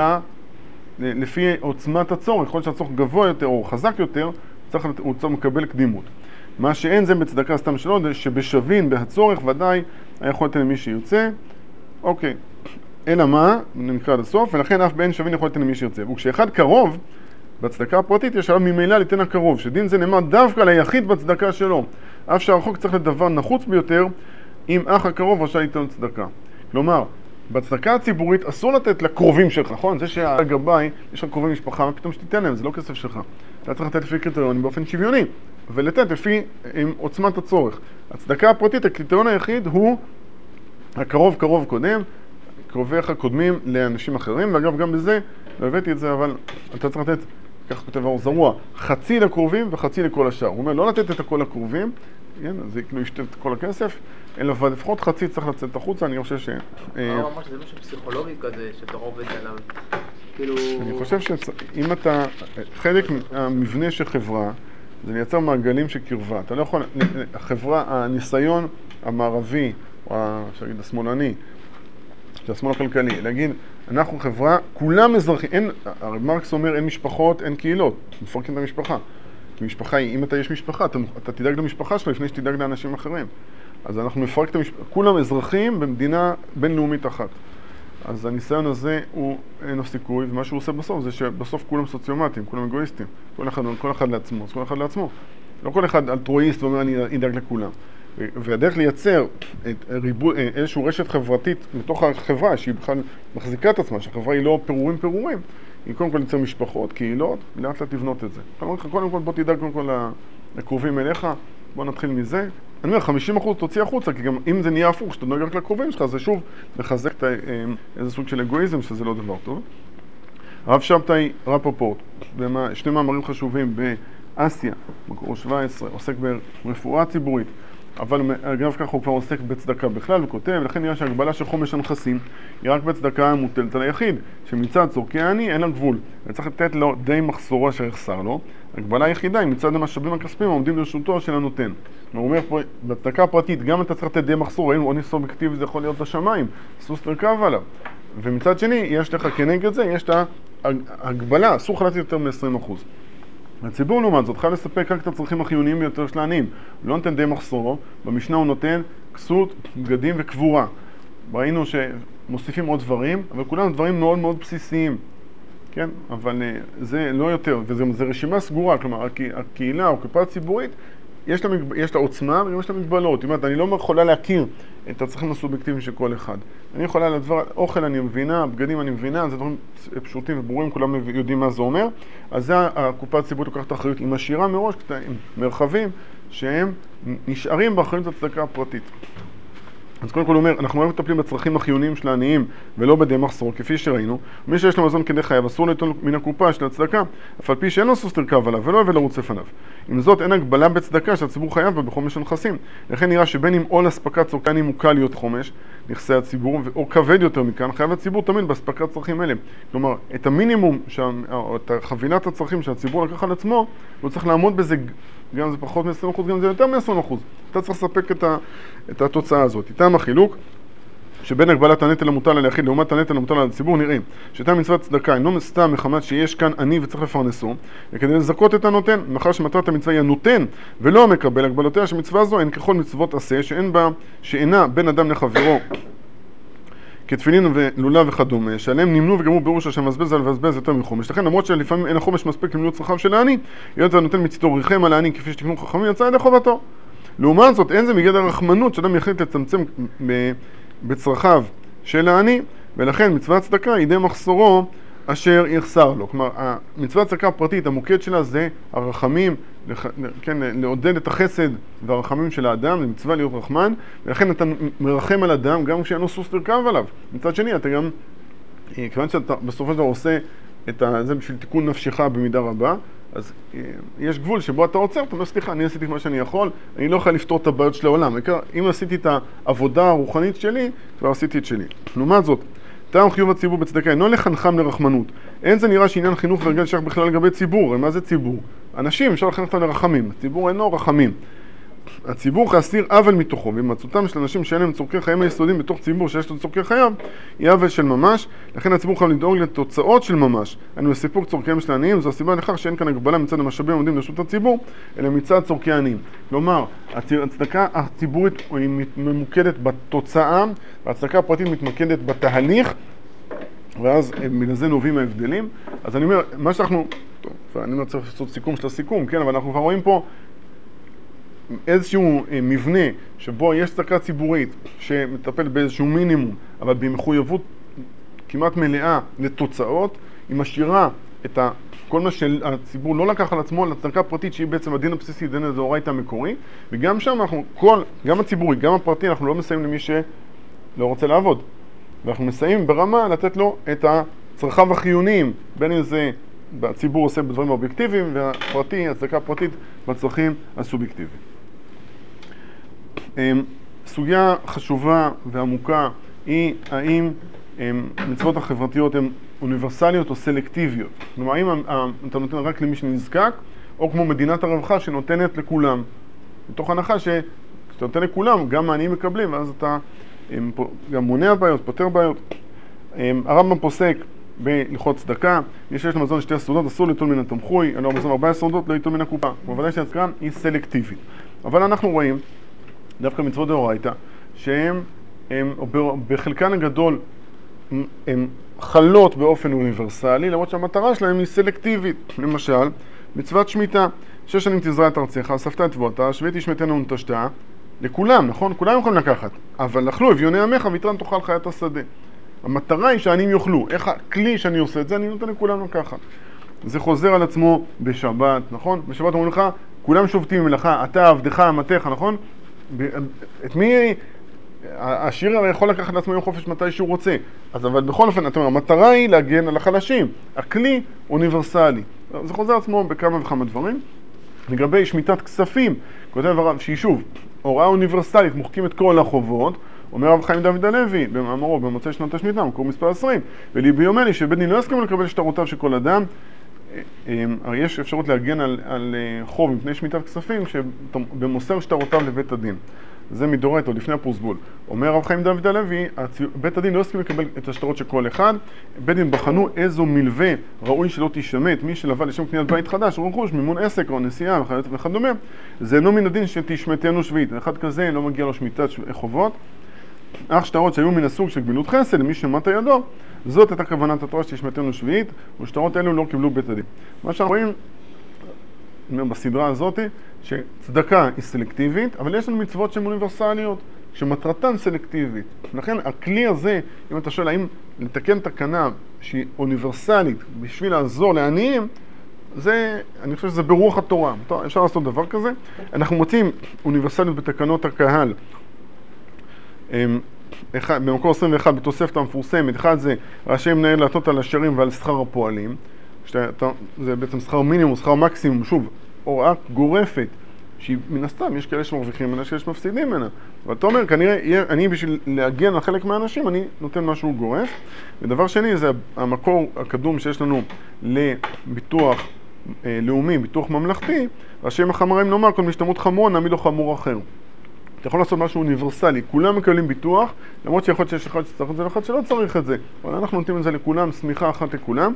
לפי עוצמת הצורך. יכול להיות שהצורך גבוה יותר או חזק יותר, הוא צריך לקבל קדימות. מה שאין זה בצדקה סתם שלו, זה שבשווין, בהצורך, ודאי יכול לתת למי שירצה. אוקיי, אלא מה? נקרא עד הסוף, ולכן אף באין שווין יכול לתת למי שירצה. וכשאחד קרוב, בצדקה הפרטית יש עליו ממילא ליתן הקרוב, שדין זה נאמר דווקא ליחיד בצדקה שלו. אף שהרחוק צריך לדבר נחוץ ביותר, אם אח הקרוב רשאי ליתן צדקה. כלומר, בצדקה הציבורית אסור לתת לקרובים שלך, נכון? זה שהגבאי, יש לך קרובי משפחה, פתאום שתיתן להם, זה לא כסף שלך. אתה צריך לתת לפי קריטריונים באופן שוויוני, ולתת לפי עוצמת הצורך. הצדקה הפרטית, הקריטריון היחיד הוא הקרוב קרוב קודם, קרוביך קודמים לאנשים אחרים, ואגב גם בזה, לא הבאתי את זה, אבל אתה צריך לתת, כך כותב האור זרוע, חצי לקרובים וחצי לכל השאר. הוא אומר, לא לתת את הכל לקרובים, זה כאילו ישתת את כל הכסף, אלא לפחות חצי צריך לצאת החוצה. אני חושב ממש זה משהו פסיכולוגי כזה שאתה עובד עליו, כאילו... אני חושב שאם אתה, חלק מהמבנה של חברה, זה לייצר מעגלים של קרבה. אתה לא יכול, החברה, הניסיון המערבי, או השמאלני, של השמאל הכלכלי, להגיד, אנחנו חברה, כולם אזרחים, הרב מרקס אומר, אין משפחות, אין קהילות, מפרקים את המשפחה. כי משפחה, אם אתה יש משפחה, אתה תדאג למשפחה שלך לפני שתדאג לאנשים אחרים. אז אנחנו מפרק את המשפחה, כולם אזרחים במדינה בינלאומית אחת. אז הניסיון הזה הוא אין לו סיכוי, ומה שהוא עושה בסוף זה שבסוף כולם סוציומטיים, כולם אגואיסטים. כל אחד לעצמו, אז כל אחד לעצמו. לא כל אחד אלטרואיסט ואומר אני אדאג לכולם. והדרך לייצר איזושהי רשת חברתית מתוך החברה, שהיא בכלל מחזיקה את עצמה, שהחברה היא לא פירורים, היא קודם כל לייצר משפחות, קהילות, לאט לאט לבנות את זה. קודם כל בוא תדאג קודם כל לקרובים אליך, בוא נתחיל מזה. אני אומר, 50% תוציא החוצה, כי גם אם זה נהיה הפוך, שאתה דואג רק לקרובים שלך, זה שוב מחזק איזה סוג של אגואיזם, שזה לא דבר טוב. הרב שבתאי רפפורט, שני מאמרים חשובים באסיה, מקור 17, עוסק ברפואה ציבורית, אבל אגב כך הוא כבר עוסק בצדקה בכלל וכותב, ולכן נראה שהגבלה של חומש הנכסים היא רק בצדקה מוטלת על היחיד, שמצד צורכי העני אין לה גבול, וצריך לתת לו די מחסורו שיחסר לו. הגבלה היחידה היא מצד המשאבים הכספיים העומדים לרשותו של הנותן. הוא אומר פה, בצדקה הפרטית גם אתה צריך לתת די מחסור, ראינו עוני סובייקטיבי, זה יכול להיות בשמיים, סוס לרכב עליו. ומצד שני, יש לך כנגד זה, יש את ההגבלה, אסור לתת יותר מ-20%. הציבור לעומת זאת חייב לספק רק את הצרכים החיוניים ביותר של העניים. הוא לא נותן די מחסורו, במשנה הוא נותן כסות, בגדים וקבורה. ראינו שמוסיפים עוד דברים, אבל כולם דברים מאוד מאוד בסיסיים. כן? אבל זה לא יותר, וזה רשימה סגורה, כלומר הקהילה או קופה ציבורית יש לה עוצמה וגם יש לה מגבלות. זאת אומרת, אני לא יכולה להכיר את הצרכים הסובייקטיביים של כל אחד. אני יכולה לדבר, אוכל אני מבינה, בגדים אני מבינה, זה דברים פשוטים וברורים, כולם יודעים מה זה אומר. אז זה הקופה הציבורית לוקחת אחריות, היא משאירה מראש מרחבים שהם נשארים באחריות הצדקה הפרטית. אז קודם כל הוא אומר, אנחנו לא מטפלים בצרכים החיוניים של העניים ולא בדי מחסור, כפי שראינו. מי שיש לו מזון כדי חייו, אסור ליטול מן הקופה של הצדקה, אף על פי שאין לו סוס לרכב עליו ולא אוהב לרוץ לפניו. עם זאת, אין הגבלה בצדקה שהציבור חייב בה בחומש הנכסים. לכן נראה שבין אם עול אספקת צורכי העניים הוא קל להיות חומש, נכסי הציבור, או כבד יותר מכאן, חייב הציבור תמיד באספקת צרכים אלה. כלומר, את המינימום, או את חבילת הצרכים שהציבור לקח על עצמו, הוא צריך לעמוד בזה, גם זה פחות מ-20%, גם זה יותר מ-20%. אתה צריך לספק את התוצאה הזאת. איתם החילוק, שבין הגבלת הנטל המוטל על היחיד לעומת הנטל המוטל על הציבור, נראה שהייתה מצוות צדקה אינו סתם מחמת שיש כאן עני וצריך לפרנסו, וכדי לזכות את הנותן, מאחר שמטרת המצווה היא הנותן ולא המקבל, הגבלותיה של מצווה זו הן ככל מצוות עשה שאינה בין אדם לחברו, כתפילין ולולה וכדומה, שעליהם נמנו וגמרו בירוש השם מבזבז על מבזבז יותר מחומש. לכן למרות שלפעמים אין החומש מספיק למילוי צרכיו של העני, היות והנותן מצידו ריחם על העני כפי שתקנו חכמים, יצא ידי חובתו. לעומת זאת, אין זה מגדר הרחמנות שאדם יחליט לצמצם בצרכיו של העני, ולכן מצוות צדקה היא די מחסורו אשר יחסר לו. כלומר, מצוות צדקה הפרטית, המוקד שלה זה הרחמים, כן, לעודד את החסד והרחמים של האדם, זה מצווה להיות רחמן, ולכן אתה מרחם על אדם גם כשאין לו סוס לרכב עליו. מצד שני, אתה גם, כיוון שאתה בסופו של דבר עושה את זה בשביל תיקון נפשך במידה רבה, אז יש גבול שבו אתה עוצר, אתה אומר, סליחה, אני עשיתי מה שאני יכול, אני לא יכול לפתור את הבעיות של העולם. אם עשיתי את העבודה הרוחנית שלי, כבר עשיתי את שלי. לעומת זאת, טעם חיוב הציבור בצדקה אינו לחנכם לרחמנות. אין זה נראה שעניין חינוך והרגל שייך בכלל לגבי ציבור. מה זה ציבור? אנשים, אפשר לחנך אותם לרחמים. הציבור אינו רחמים. הציבור חסיר עוול מתוכו, ומצאותם של אנשים שאין להם צורכי חיים היסודיים בתוך ציבור שיש לו צורכי חייו, היא עוול של ממש. לכן הציבור חייב לדאוג לתוצאות של ממש. אני מסיפוק צורכיהם של העניים, זו הסיבה לכך שאין כאן הגבלה מצד המשאבים העומדים לרשות הציבור, אלא מצד צורכי העניים. כלומר, הצדקה הציבורית היא ממוקדת בתוצאה, והצדקה הפרטית מתמקדת בתהליך, ואז מלזה נובעים ההבדלים. אז אני אומר, מה שאנחנו, טוב, אני אומר צריך לעשות סיכום של הסיכום, כן, אבל אנחנו כבר רואים פה איזשהו מבנה שבו יש צדקה ציבורית שמטפל באיזשהו מינימום, אבל במחויבות כמעט מלאה לתוצאות, היא משאירה את כל מה שהציבור לא לקח על עצמו לצדקה פרטית שהיא בעצם הדין הבסיסי, דין הדאורייתא המקורי, וגם שם אנחנו, גם הציבורי, גם הפרטי, אנחנו לא מסייעים למי שלא רוצה לעבוד. ואנחנו מסייעים ברמה לתת לו את הצרכיו החיוניים, בין אם זה הציבור עושה בדברים האובייקטיביים, והפרטי, הצדקה הפרטית, בצרכים הסובייקטיביים. סוגיה חשובה ועמוקה היא האם מצוות החברתיות הן אוניברסליות או סלקטיביות. כלומר, האם אתה נותן רק למי שנזקק, או כמו מדינת הרווחה שנותנת לכולם. מתוך הנחה שאתה נותן לכולם, גם העניים מקבלים, ואז אתה גם מונע בעיות, פותר בעיות. הרמב"ם פוסק בהלכות צדקה, מי שיש למזון 2 סעודות, אסור ליטול מן התמחוי, אלא המזון 4 סעודות, לא ליטול מן הקופה. בוודאי שהצדקה היא סלקטיבית. אבל אנחנו רואים, דווקא מצוות דאורייתא, שהן בחלקן הגדול הן חלות באופן אוניברסלי, למרות שהמטרה שלהן היא סלקטיבית. למשל, מצוות שמיטה, 6 שנים תזרע את ארצך, אספת את תבואתה, שביעית ישמטנה ונטשתה, לכולם, נכון? כולם יכולים לקחת, אבל אכלו אביוני עמך ויתרן תאכל חיית השדה. המטרה היא שהעניים יאכלו. איך הכלי שאני עושה את זה, אני נותן לכולם לקחת. זה חוזר על עצמו בשבת, נכון? בשבת אומרים לך, כולם שובתים ממלאכה, אתה, עבדך, אמתך, נכון? את מי השיר יכול לקחת לעצמו יום חופש מתי שהוא רוצה. אז אבל בכל אופן, אתה אומר, המטרה היא להגן על החלשים. הכלי אוניברסלי. זה חוזר על עצמו בכמה וכמה דברים. לגבי שמיטת כספים, כותב הרב שהיא שוב, הוראה אוניברסלית, מוחקים את כל החובות, אומר רב חיים דוד הלוי, במאמרו, במוצאי שנות השמיטה, מקור מספר 20, וליבי אומר לי שבית דין לא יסכים לקבל שטרותיו של כל אדם, הרי יש אפשרות להגן על חוב מפני שמיטת כספים שבמוסר שטרותיו לבית הדין. זה מדאורייתא, לפני הפרוסבול. אומר רב חיים דוד הלוי, בית הדין לא יסכים לקבל את השטרות של כל אחד, בית דין בחנו איזו מלווה ראוי שלא תשמט, מי שלווה לשם קניית בית חדש, או רכוש, מימון עסק או נסיעה וכדומה, זה אינו מן הדין שתשמטנו שביעית. אחד כזה לא מגיע לו שמיטת חובות, אך שטרות שהיו מן הסוג של גמילות חסד, למי שמטה ידו, זאת הייתה כוונת התורה שתשמטנו שביעית, ושטרות אלו לא קיבלו בית הדין. מה שאנחנו רואים, בסדרה הזאת, שצדקה היא סלקטיבית, אבל יש לנו מצוות שהן אוניברסליות, שמטרתן סלקטיבית. לכן הכלי הזה, אם אתה שואל האם לתקן תקנה שהיא אוניברסלית בשביל לעזור לעניים, אני חושב שזה ברוח התורה. טוב, אפשר לעשות דבר כזה. אנחנו מוצאים אוניברסליות בתקנות הקהל. במקור 21 בתוספת המפורסמת, אחד זה ראשי מנהל להטות על השרים ועל שכר הפועלים, זה בעצם שכר מינימום, שכר מקסימום, שוב, הוראה גורפת, שהיא מן הסתם, יש כאלה שמרוויחים ממנה, שיש מפסידים ממנה. ואתה אומר, כנראה, אני בשביל להגן על חלק מהאנשים, אני נותן משהו גורף. ודבר שני, זה המקור הקדום שיש לנו לביטוח לאומי, ביטוח ממלכתי, ראשי מחמרים נאמר, כל משתמות חמור, נעמיד לו חמור אחר. אתה יכול לעשות משהו אוניברסלי, כולם מקבלים ביטוח, למרות שיכול להיות שיש אחד שצריך את זה, ואחד שלא צריך את זה. אבל אנחנו נותנים את זה לכולם, סמיכה אחת לכולם.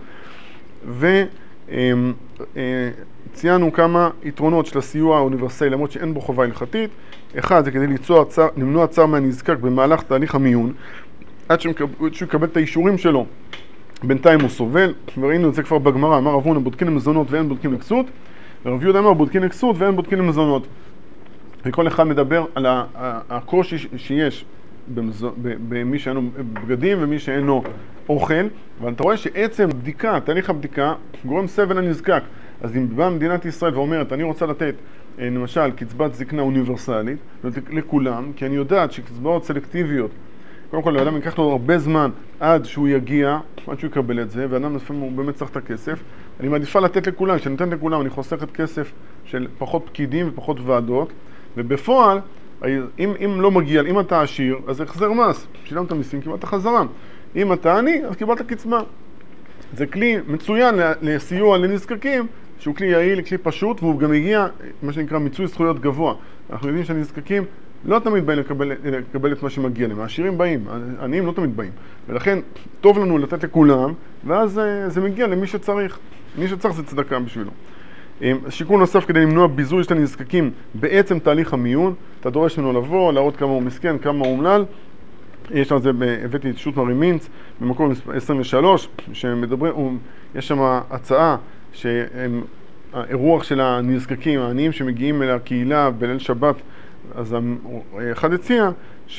וציינו כמה יתרונות של הסיוע האוניברסלי, למרות שאין בו חובה הלכתית. אחד, זה כדי למנוע צער מהנזקק במהלך תהליך המיון, עד שהוא יקבל את האישורים שלו. בינתיים הוא סובל, וראינו את זה כבר בגמרא, אמר רב הונא בודקין למזונות ואין בודקין לכסות, ורב יהודה אמר בודקין לכסות ואין בודקין למזונות. וכל אחד מדבר על הקושי שיש במי שאינו בגדים ומי שאינו אוכל, אבל אתה רואה שעצם בדיקה, תהליך הבדיקה, גורם סבל לנזקק. אז אם באה מדינת ישראל ואומרת, אני רוצה לתת למשל קצבת זקנה אוניברסלית לכולם, כי אני יודעת שקצבאות סלקטיביות, קודם כל לאדם ייקח לו הרבה זמן עד שהוא יגיע, עד שהוא יקבל את זה, ואדם לפעמים הוא באמת צריך את הכסף. אני מעדיפה לתת לכולם, כשאני נותן לכולם אני חוסכת כסף של פחות פקידים ופחות ועדות, ובפועל, אם לא מגיע, אם אתה עשיר, אז זה החזר מס, שילמת מיסים, קיבלת חזרה. אם אתה עני, אז קיבלת קצבה. זה כלי מצוין לסיוע לנזקקים, שהוא כלי יעיל, כלי פשוט, והוא גם הגיע, מה שנקרא, מיצוי זכויות גבוה. אנחנו יודעים שהנזקקים לא תמיד באים לקבל את מה שמגיע להם, העשירים באים, העניים לא תמיד באים. ולכן, טוב לנו לתת לכולם, ואז זה מגיע למי שצריך. מי שצריך זה צדקה בשבילו. שיקול נוסף כדי למנוע ביזוי של הנזקקים בעצם תהליך המיון, אתה דורש ממנו לבוא, להראות כמה הוא מסכן, כמה הוא אומלל. יש על זה, הבאתי את שו"ת מרי מינץ במקום 23, שמדברים, יש שם הצעה שהאירוח של הנזקקים, העניים שמגיעים אל הקהילה בליל שבת, אז אחד הציע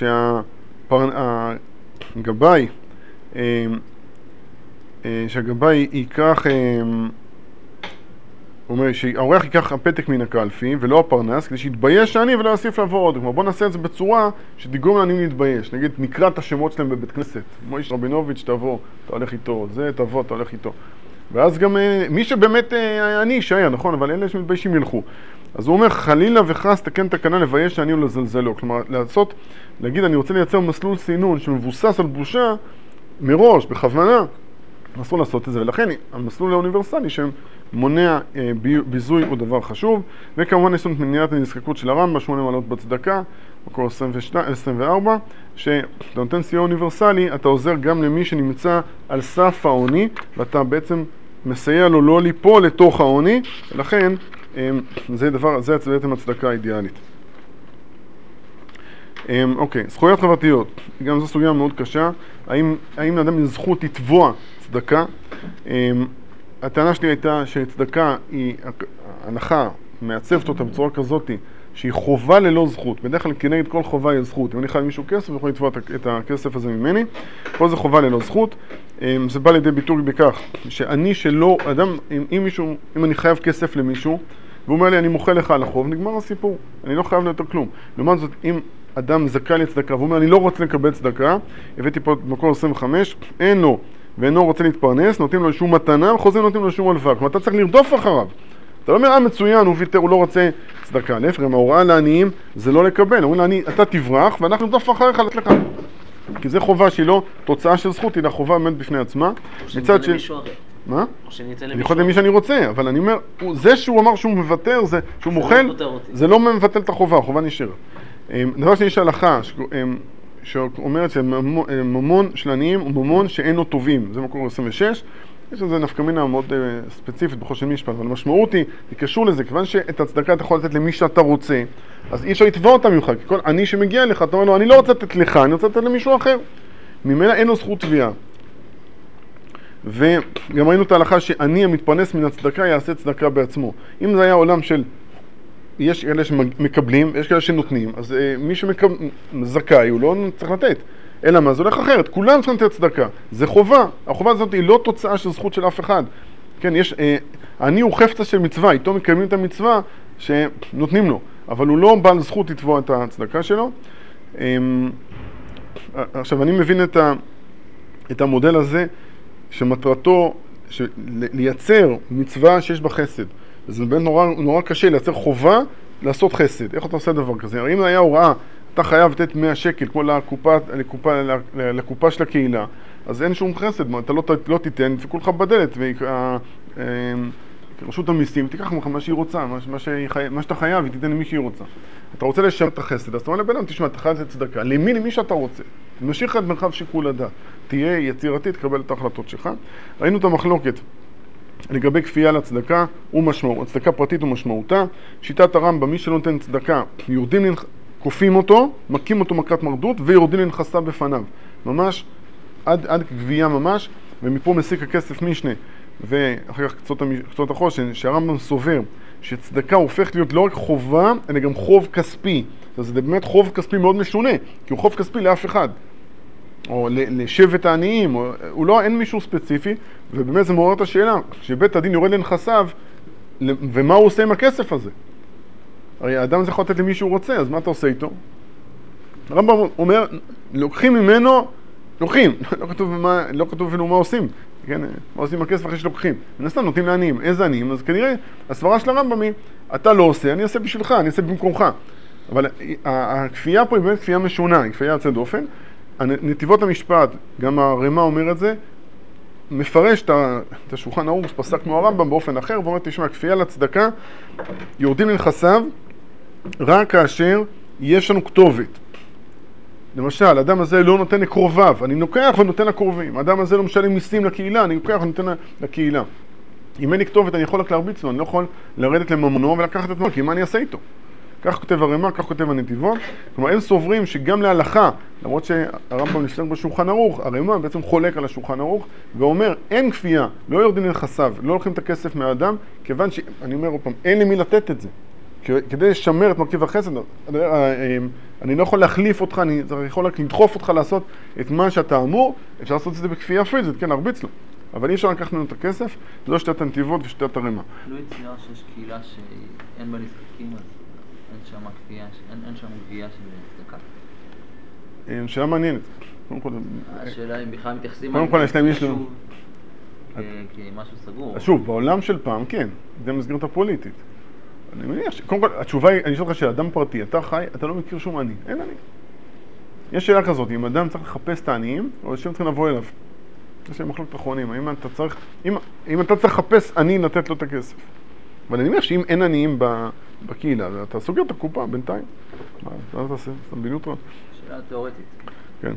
שהגבאי ייקח, הוא אומר שהאורח ייקח הפתק מן הקלפי ולא הפרנס, כדי שיתבייש העני ולא יוסיף לעבור עוד. כלומר, בוא נעשה את זה בצורה שתגרום לעניים להתבייש. נגיד, נקרא את השמות שלהם בבית כנסת. מויש רבינוביץ' תבוא, אתה הולך איתו, זה תבוא, אתה הולך איתו. ואז גם מי שבאמת עני יישאר, נכון, אבל אלה שמתביישים ילכו. אז הוא אומר, חלילה וחס תקן תקנה לבייש העני ולזלזלו. כלומר, להגיד, אני רוצה לייצר מסלול סינון שמבוסס על בושה מראש, בכוונה, אסור לעשות את זה. ולכן, המסלול האוניברסלי שמונע ביזוי הוא דבר חשוב. וכמובן, יש לנו את מניעת הנזקקות של הרמב"ם, 8 מעלות בצדקה, מקור 24, שאתה נותן סיוע אוניברסלי, אתה עוזר גם למי שנמצא על סף העוני, ואתה בעצם מסייע לו לא ליפול לתוך העוני, ולכן זה בעצם הצדקה האידיאלית. אוקיי, זכויות חברתיות, גם זו סוגיה מאוד קשה. האם לאדם יש זכות לתבוע צדקה? הטענה שלי הייתה שצדקה היא הנחה, מעצבת אותה בצורה כזאת, שהיא חובה ללא זכות. בדרך כלל כנגד כל חובה יש זכות. אם אני חייב מישהו כסף, יכול לתבוע את הכסף הזה ממני. פה זה חובה ללא זכות. זה בא לידי ביטוי בכך שאני שלא, אדם, אם אני חייב כסף למישהו, והוא אומר לי, אני מוחה לך על החוב, נגמר הסיפור. אני לא חייב ליותר כלום. לעומת זאת, אם אדם זכאי לצדקה, והוא אומר, אני לא רוצה לקבל צדקה, הבאתי פה במקור 25, אין לו ואינו רוצה להתפרנס, נותנים לו איזשהו מתנה, וחוזרים נותנים לו איזשהו הלוואה. כלומר, אתה צריך לרדוף אחריו. אתה לא אומר, מצוין, הוא ויתר, הוא לא רוצה צדקה. להפך, גם ההוראה לעניים זה לא לקבל. אומרים לעני, אתה תברח, ואנחנו נרדוף אחריך לך. כי זה חובה שהיא לא תוצאה של זכות, היא חובה באמת בפני עצמה. מצד למישהו אחר. מה? או שניתן אני למישהו יכול למי שאני רוצה, אבל אני אומר, זה שהוא אמר שהוא מוותר, שהוא מוכל, זה לא מבטל את החובה, החובה נשארת. דבר שני יש הלכה, שאומרת שממון של עניים הוא ממון שאינו טובים, זה מקור 26, יש לזה נפקא מינה מאוד ספציפית בכל של משפט, אבל המשמעות היא קשור לזה, כיוון שאת הצדקה אתה יכול לתת למי שאתה רוצה, אז אי אפשר לתבוע אותה ממך, כי כל עני שמגיע לך, אתה אומר לו, אני לא רוצה לתת לך, אני רוצה לתת למישהו אחר. ממילא אין לו זכות תביעה. וגם ראינו את ההלכה שאני המתפרנס מן הצדקה יעשה צדקה בעצמו. אם זה היה עולם של, יש כאלה שמקבלים ויש כאלה שנותנים, אז מי שזכאי הוא לא צריך לתת. אלא מה? זה הולך אחרת, כולם צריכים לתת צדקה. זה חובה, החובה הזאת היא לא תוצאה של זכות של אף אחד. כן, אני הוא חפצה של מצווה, איתו מקיימים את המצווה שנותנים לו, אבל הוא לא בעל זכות לתבוע את הצדקה שלו. עכשיו, אני מבין את המודל הזה, שמטרתו לייצר מצווה שיש בה חסד. וזה באמת נורא קשה לייצר חובה לעשות חסד. איך אתה עושה דבר כזה? הרי אם היה הוראה, אתה חייב לתת 100 שקל כמו לקופה של הקהילה, אז אין שום חסד, אתה לא תיתן, וכולך בדלת, רשות המיסים, תיקח ממך מה שהיא רוצה, מה שאתה חייב, היא תיתן למי שהיא רוצה. אתה רוצה לשמר את החסד, אז אתה אומר לבן, תשמע, אתה חייב לתת צדקה, למי שאתה רוצה. נמשיך את מרחב שיקול הדעת. תהיה יצירתי, תקבל את ההחלטות שלך. ראינו את המחלוקת לגבי כפייה לצדקה ומשמעות, הצדקה פרטית ומשמעותה. שיטת הרמב"ם, מי שלא נותן צדקה, כופים אותו, מכים אותו מכת מרדות, ויורדים לנכסה בפניו. ממש, עד גבייה ממש, ומפה מסיק הכסף משנה. ואחר כך קצות החושן, שהרמב"ם סובר שצדקה הופכת להיות לא רק חובה, אלא גם חוב כספי. זה באמת חוב כספי מאוד משונה, כי הוא חוב כספי לאף אחד. או לשבט העניים, אין מישהו ספציפי, ובאמת זה מעורר את השאלה, שבית הדין יורד לנכסיו, ומה הוא עושה עם הכסף הזה? הרי האדם הזה יכול לתת למי שהוא רוצה, אז מה אתה עושה איתו? הרמב"ם אומר, לוקחים ממנו, לוקחים, לא כתוב אפילו מה עושים, כן? מה עושים עם הכסף אחרי שלוקחים? מנסתם נותנים לעניים, איזה עניים? אז כנראה, הסברה של הרמב"ם היא, אתה לא עושה, אני אעשה בשבילך, אני אעשה במקומך. אבל הכפייה פה היא באמת כפייה משונה, היא כפייה יוצאת דופן. נתיבות המשפט, גם הרמ"א אומר את זה, מפרש את השולחן ערוך שפסק כמו הרמב"ם באופן אחר, ואומר, תשמע, כפייה לצדקה, יורדים לנכסיו רק כאשר יש לנו כתובת. למשל, האדם הזה לא נותן לקרוביו, אני לוקח ונותן לקרובים. האדם הזה לא משלם מיסים לקהילה, אני לוקח ונותן לקהילה. אם אין לי כתובת, אני יכול רק להרביץ לו, אני לא יכול לרדת לממונו ולקחת את מה, כי מה אני אעשה איתו? כך כותב הרמ"א, כך כותב הנתיבות. כלומר, הם סוברים שגם להלכה, למרות שהרמב"ם נפסק בשולחן ערוך, הרמ"א בעצם חולק על השולחן ערוך, ואומר, אין כפייה, לא יורדים לנכסיו, לא לוקחים את הכסף מהאדם, כיוון שאני אומר עוד פעם, אין לי מי לתת את זה. כדי לשמר את מרכיב החסד, אני לא יכול להחליף אותך, אני יכול רק לדחוף אותך לעשות את מה שאתה אמור, אפשר לעשות את זה בכפייה פיזית, כן, להרביץ לו. אבל אי אפשר לקחת ממנו את הכסף, זו שיטת הנתיבות ושיטת הרמ"א. לא יצירה שיש קהילה שאין בה נזקקים, אז אין שם כפייה, אין שם גבייה של צדקה? שאלה מעניינת. השאלה אם בכלל מתייחסים קודם כל, יש להם משהו כמשהו סגור. שוב, בעולם של פעם, כן, זה מסגרת הפוליטית. אני מניח קודם כל, התשובה היא, אני שואל לך שאדם פרטי, אתה חי, אתה לא מכיר שום עני, אין עני. יש שאלה כזאת, אם אדם צריך לחפש את העניים, או שהם צריכים לבוא אליו. יש להם מחלוקת אחרונים, אם אתה צריך לחפש עני, לתת לו את הכסף. אבל אני מניח שאם אין עניים בקהילה, אתה סוגר את הקופה בינתיים. מה אתה עושה? אתה מבינות רע? שאלה תיאורטית. כן.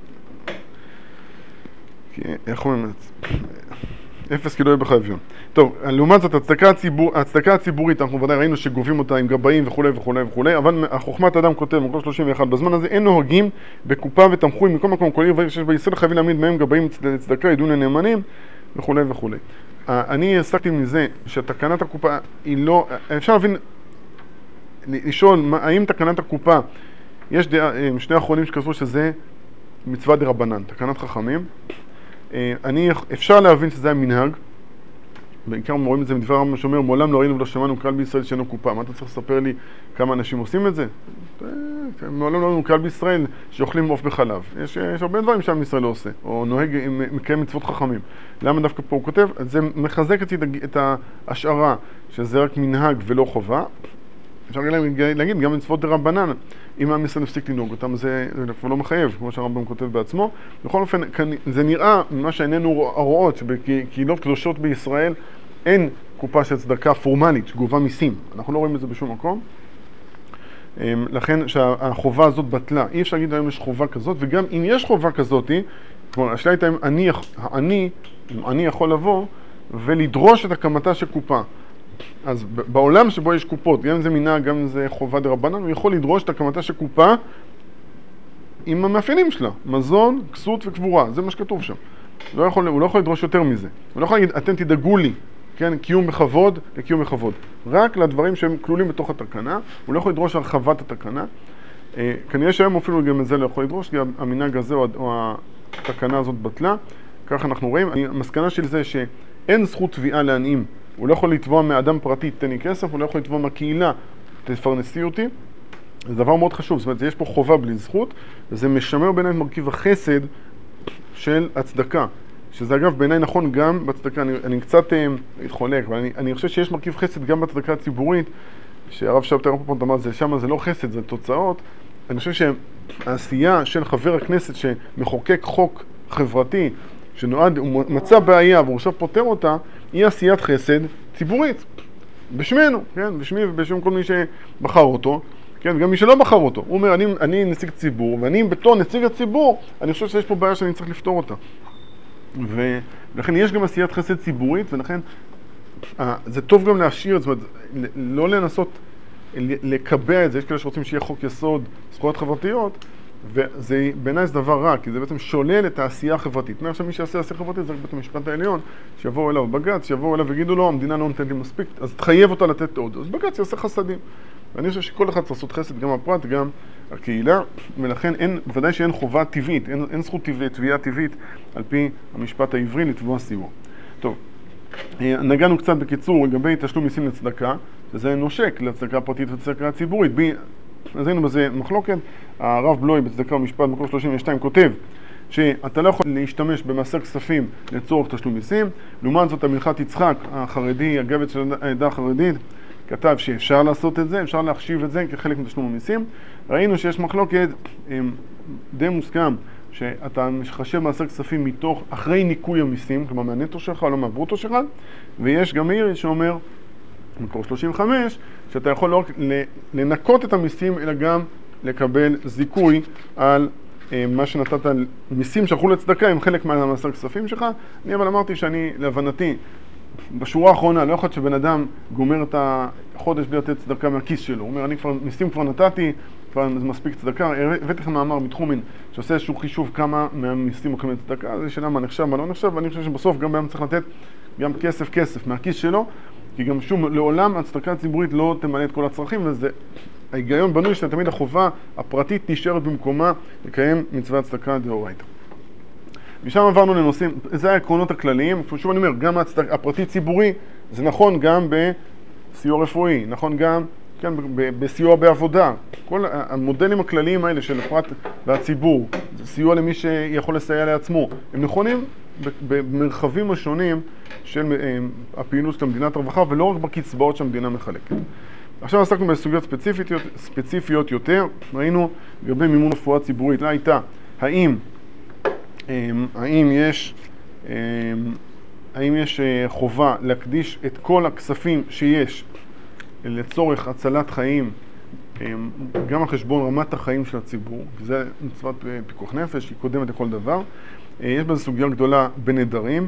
איך אומרים? אפס כאילו יהיה בחייביון. טוב, לעומת זאת, הצדקה הציבורית, אנחנו ודאי ראינו שגובים אותה עם גבאים וכו' וכו' וכו', אבל החוכמת האדם כותב, מקור 31, בזמן הזה אין נוהגים בקופה ותמכו מכל מקום כל עיר שיש בישראל, חייבים להעמיד מהם גבאים לצדקה, ידעו לנאמנים וכו' וכו'. אני עסקתי מזה שתקנת הקופה היא לא, אפשר לשאול, האם תקנת הקופה, יש שני האחרונים שכתבו שזה מצווה דרבנן, תקנת חכמים, אפשר להבין שזה המנהג, בעיקר רואים את זה מדבר הרמב"ם שאומר, מעולם לא ראינו ולא שמענו קהל בישראל שאינו קופה. מה אתה צריך לספר לי כמה אנשים עושים את זה? מעולם לא ראינו קהל בישראל שאוכלים עוף בחלב. יש הרבה דברים שעם ישראל לא עושה, או נוהג מקיים מצוות חכמים. למה דווקא פה הוא כותב? זה מחזק את ההשערה שזה רק מנהג ולא חובה. אפשר להגיד, גם מצוות דרבנן, אם עם ישראל נפסיק לנהוג אותם, זה כבר לא מחייב, כמו שהרמב"ם כותב בעצמו. בכל אופן, זה נראה ממה שעינינו רואות, שבקהילות קדושות בישראל אין קופה של צדקה פורמלית שגובה מיסים. אנחנו לא רואים את זה בשום מקום. לכן שהחובה הזאת בטלה. אי אפשר להגיד היום יש חובה כזאת, וגם אם יש חובה כזאת, כלומר, השאלה הייתה אם אני יכול לבוא ולדרוש את הקמתה של קופה. אז בעולם שבו יש קופות, גם אם זה מנהג, גם אם זה חובה דרבנן, הוא יכול לדרוש את הקמתה של קופה עם המאפיינים שלה, מזון, כסות וקבורה, זה מה שכתוב שם. הוא לא יכול לדרוש יותר מזה. הוא לא יכול להגיד, אתם תדאגו לי, כן, קיום בכבוד לקיום בכבוד. רק לדברים שהם כלולים בתוך התקנה, הוא לא יכול לדרוש הרחבת התקנה. כנראה שהיום אפילו גם את זה לא יכול לדרוש, כי המנהג הזה או התקנה הזאת בטלה. כך אנחנו רואים. המסקנה של זה שאין זכות תביעה לעניים. הוא לא יכול לתבוע מאדם פרטי, תן לי כסף, הוא לא יכול לתבוע מהקהילה, תפרנסי אותי. זה דבר מאוד חשוב, זאת אומרת, יש פה חובה בלי זכות, וזה משמר בעיניי מרכיב החסד של הצדקה. שזה אגב בעיניי נכון גם בצדקה, אני קצת התחולק, אבל אני חושב שיש מרכיב חסד גם בצדקה הציבורית, שהרב שבתאי רפפורט אמר, שם זה לא חסד, זה תוצאות. אני חושב שהעשייה של חבר הכנסת שמחוקק חוק חברתי, שנועד, הוא מצא בעיה והוא עכשיו פותר אותה, היא עשיית חסד ציבורית, בשמנו, כן? בשמי ובשם כל מי שבחר אותו, כן? גם מי שלא בחר אותו. הוא אומר, אני נציג ציבור, ואני בתור נציג הציבור, אני חושב שיש פה בעיה שאני צריך לפתור אותה. ולכן יש גם עשיית חסד ציבורית, ולכן זה טוב גם להשאיר, זאת אומרת, לא לנסות לקבע את זה. יש כאלה שרוצים שיהיה חוק יסוד, זכויות חברתיות, וזה בעיניי זה דבר רע, כי זה בעצם שולל את העשייה החברתית. מעכשיו מי שיעשה עשייה חברתית זה רק בית המשפט העליון, שיבואו אליו בג"ץ, שיבואו אליו ויגידו לו, המדינה לא נותנת לי מספיק, אז תחייב אותה לתת עוד. אז בג"ץ יעשה חסדים. ואני חושב שכל אחד צריך לעשות חסד, גם הפרט, גם הקהילה, ולכן ודאי שאין חובה טבעית, אין זכות טבעית, תביעה טבעית, על פי המשפט העברי לתבוע סיוע. טוב, נגענו קצת בקיצור לגבי תשלום מיסים לצדקה, שזה נושק לצדקה הפרטית וצדקה הציבורית. אז היינו בזה מחלוקת. הרב בלוי בצדקה ומשפט מקור 32 כותב שאתה לא יכול להשתמש במעשר כספים לצורך תשלום מיסים. לעומת זאת, המלכת יצחק החרדי, הגבת של העדה החרדית, כתב שאפשר לעשות את זה, אפשר להחשיב את זה כחלק מתשלום המיסים. ראינו שיש מחלוקת די מוסכם שאתה מחשב מעשר כספים מתוך אחרי ניקוי המיסים, כלומר מהנטו שלך או לא מהברוטו שלך, ויש גם מאיר שאומר מקור 35, שאתה יכול לא רק לנקות את המיסים, אלא גם לקבל זיכוי על מה שנתת, מיסים שהלכו לצדקה עם חלק מהמעשר כספים שלך. אני אבל אמרתי שאני, להבנתי, בשורה האחרונה, לא יכול להיות שבן אדם גומר את החודש בלי לתת צדקה מהכיס שלו. הוא אומר, אני כבר, מיסים כבר נתתי, כבר מספיק צדקה. הבאתי לכם מאמר מתחומין, שעושה איזשהו חישוב כמה מהמיסים הולכים לצדקה, זה שאלה מה נחשב, מה לא נחשב, ואני חושב שבסוף גם בהם צריך לתת גם כסף מהכיס שלו, כי גם שום, לעולם הצדקה הציבורית לא תמלא את כל הצרכים, וזה ההיגיון בנוי שתמיד החובה הפרטית נשארת במקומה לקיים מצוות צדקה דאורייתא. משם עברנו לנושאים, זה העקרונות הכלליים. שוב אני אומר, גם הפרטי ציבורי זה נכון גם בסיוע רפואי, נכון גם כן, בסיוע בעבודה. כל המודלים הכלליים האלה של הפרט והציבור, סיוע למי שיכול לסייע לעצמו, הם נכונים במרחבים השונים של הפעילות של מדינת הרווחה, ולא רק בקצבאות שהמדינה מחלקת. עכשיו עסקנו בסוגיות ספציפיות יותר. ראינו לגבי מימון רפואה ציבורית. לה הייתה, האם יש חובה להקדיש את כל הכספים שיש לצורך הצלת חיים, גם על חשבון רמת החיים של הציבור, וזה מצוות פיקוח נפש, היא קודמת לכל דבר. יש בזה סוגיה גדולה בנדרים,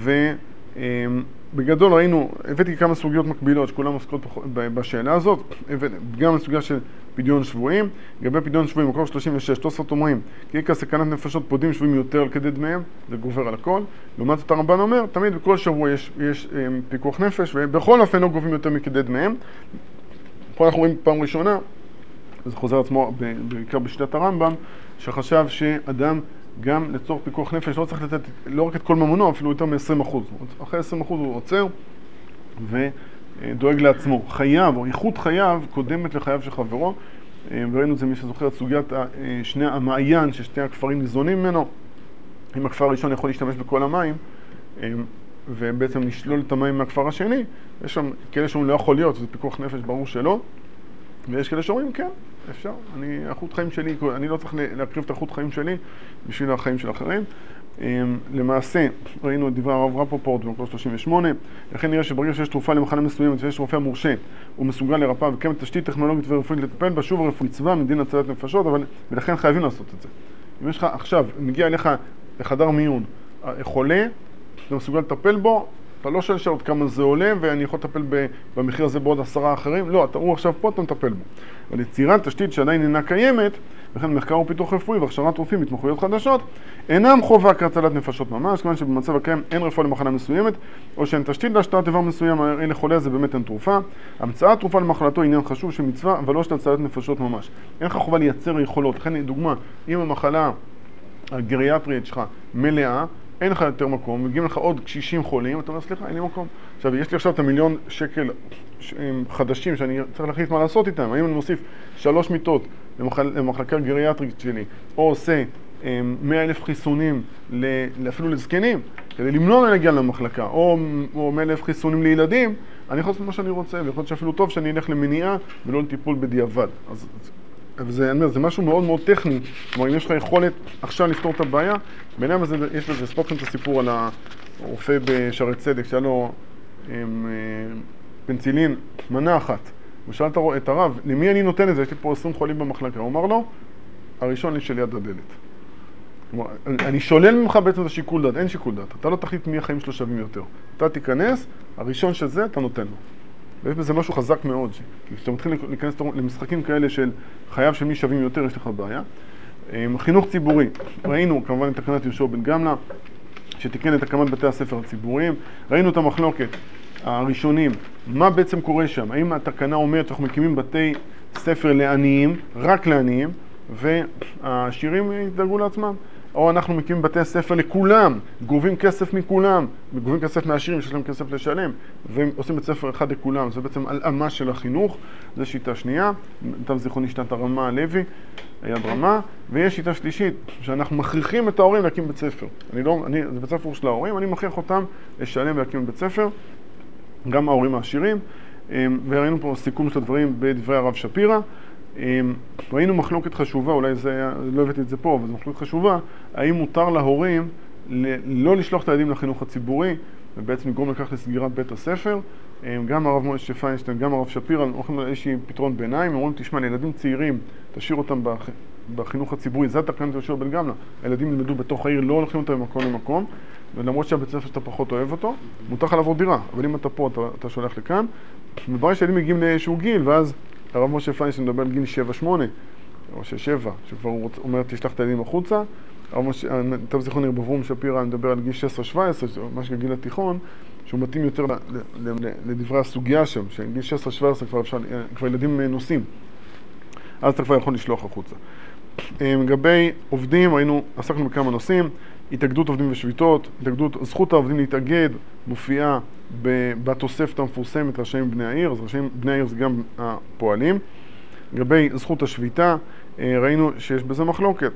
ובגדול ראינו, הבאתי כמה סוגיות מקבילות שכולם עוסקות בשאלה הזאת, גם הסוגיה של פדיון שבויים. לגבי פדיון שבויים, מקור 36, תוספות אומרים, כי עיקר סכנת נפשות פודים שבויים יותר על כדי דמיהם, זה גובר על הכל. לעומת זאת הרמב"ן אומר, תמיד בכל שבוע יש פיקוח נפש, ובכל אופן לא גובים יותר מכדי דמיהם. פה אנחנו רואים פעם ראשונה, זה חוזר עצמו בעיקר בשיטת הרמב"ם, שחשב שאדם גם לצורך פיקוח נפש לא צריך לתת לא רק את כל ממונו, אפילו יותר מ-20%. אחרי 20% הוא עוצר ודואג לעצמו. חייו או איכות חייו קודמת לחייו של חברו, וראינו את זה מי שזוכר את סוגיית המעיין ששתי הכפרים ניזונים ממנו. אם הכפר הראשון יכול להשתמש בכל המים ובעצם לשלול את המים מהכפר השני, יש שם כאלה שאומרים לא יכול להיות, זה פיקוח נפש ברור שלא, ויש כאלה שאומרים כן, אפשר, האיכות חיים שלי, אני לא צריך להקריב את האיכות חיים שלי בשביל החיים של אחרים. למעשה, ראינו את דברי הרב רפפורט במקור 38, לכן נראה שברגע שיש תרופה למחלה מסוימת ויש רופא מורשה, הוא מסוגל לרפא וקיים תשתית טכנולוגית ורפואית לטפל בה, שוב הרפואי מצווה מדין הצלת נפשות, ולכן חייבים לעשות את זה. אם יש לך עכשיו, מגיע אליך לחדר מיון, חולה, אתה מסוגל לטפל בו, אתה לא שואל עוד כמה זה עולה, ואני יכול לטפל במחיר הזה בעוד 10 אחרים. לא, הוא עכשיו פה, אתה מטפל בו. אבל יצירת תשתית שעדיין אינה קיימת, וכן מחקר ופיתוח רפואי והכשרת רופאים בהתמחויות חדשות, אינם חובה כהצלת נפשות ממש, כיוון שבמצב הקיים אין רפואה למחלה מסוימת, או שאין תשתית להשתלת איבר מסוים, הרי לחולה זה באמת אין תרופה. המצאת תרופה למחלתו עניין חשוב של מצווה, אבל לא של הצלת נפשות ממש. אין לך חובה לייצר יכולות. לכן, דוגמה, אם המחלה הגריאטרית שלך מלאה, אין לך יותר מקום, מגיעים לך עוד קשישים חולים, אתה אומר, סליחה, אין לי מקום. עכשיו, יש לי עכשיו את ה1,000,000 שקל חדשים שאני צריך להחליט מה לעשות איתם. האם אני מוסיף 3 מיטות למחלקה גריאטרית שלי, או עושה 100,000 חיסונים אפילו לזקנים, כדי למנוע מהם להגיע למחלקה, או 100,000 חיסונים לילדים, אני יכול לעשות מה שאני רוצה, ויכול להיות שאפילו טוב שאני אלך למניעה ולא לטיפול בדיעבד. אני אומר, זה משהו מאוד מאוד טכני, כלומר, אם יש לך יכולת עכשיו לפתור את הבעיה, בעיניי יש לזה, ספורט את הסיפור על הרופא בשערי צדק, שהיה לו פנצילין, מנה אחת. הוא שאל את הרב, למי אני נותן את זה? יש לי פה 20 חולים במחלקה. הוא אמר לו, הראשון לי שליד הדלת. כלומר, אני שולל ממך בעצם את השיקול דעת, אין שיקול דעת. אתה לא תחליט מי החיים שלו שווים יותר. אתה תיכנס, הראשון שזה, אתה נותן לו. ויש בזה משהו חזק מאוד, כי כשאתה מתחיל להיכנס למשחקים כאלה של חייו של מי שווים יותר, יש לך בעיה. חינוך ציבורי, ראינו כמובן את תקנת יהושע בן גמלא, שתיקן את הקמת בתי הספר הציבוריים, ראינו את המחלוקת הראשונים, מה בעצם קורה שם, האם התקנה אומרת שאנחנו מקימים בתי ספר לעניים, רק לעניים, והעשירים ידאגו לעצמם, או אנחנו מקימים בתי ספר לכולם, גובים כסף מכולם, גובים כסף מהעשירים שיש להם כסף לשלם, ועושים בית ספר אחד לכולם. זה בעצם הלאמה של החינוך, זו שיטה שנייה, למיטב זיכרוני שיטת הרמה הלוי, היד רמה, ויש שיטה שלישית, שאנחנו מכריחים את ההורים להקים בית ספר. זה בית ספר של ההורים, אני מכריח אותם לשלם ולהקים בית ספר, גם ההורים העשירים, וראינו פה סיכום של הדברים בדברי הרב שפירא. ראינו מחלוקת חשובה, אולי לא הבאתי את זה פה, אבל זו מחלוקת חשובה, האם מותר להורים לא לשלוח את הילדים לחינוך הציבורי, ובעצם לגרום לכך לסגירת בית הספר. גם הרב משה פיינשטיין, גם הרב שפירא, הולכים לאיזושהי פתרון ביניים, אומרים, תשמע, לילדים צעירים, תשאיר אותם בחינוך הציבורי, זה תקנת יהושע בן גמלא. הילדים ילמדו בתוך העיר, לא הולכים אותם ממקום למקום, ולמרות שהבית ספר שאתה פחות אוהב אותו, מותר לך לעבור דירה, אבל אם אתה פה, אתה שולח לכאן. וברגע שהילדים מגיעים לאיזשהו גיל, ואז הרב משה פיינשטיין מדבר על גיל 7-8, או 7, שכבר הוא אומר, תשלח את הילדים החוצה. תו זיכרוני רב אברום שפירא מדבר על גיל 16-17, ממש גיל התיכון, שהוא מתאים יותר לדברי הסוגיה שם, שגיל 16-17 כבר ילדים נוסעים, אז אתה כבר יכול לשלוח החוצה. לגבי עובדים, עסקנו בכמה נושאים, התאגדות עובדים ושביתות, זכות העובדים להתאגד מופיעה בתוספת המפורסמת רשאים בני העיר, אז רשאים בני העיר זה גם הפועלים. לגבי זכות השביתה, ראינו שיש בזה מחלוקת.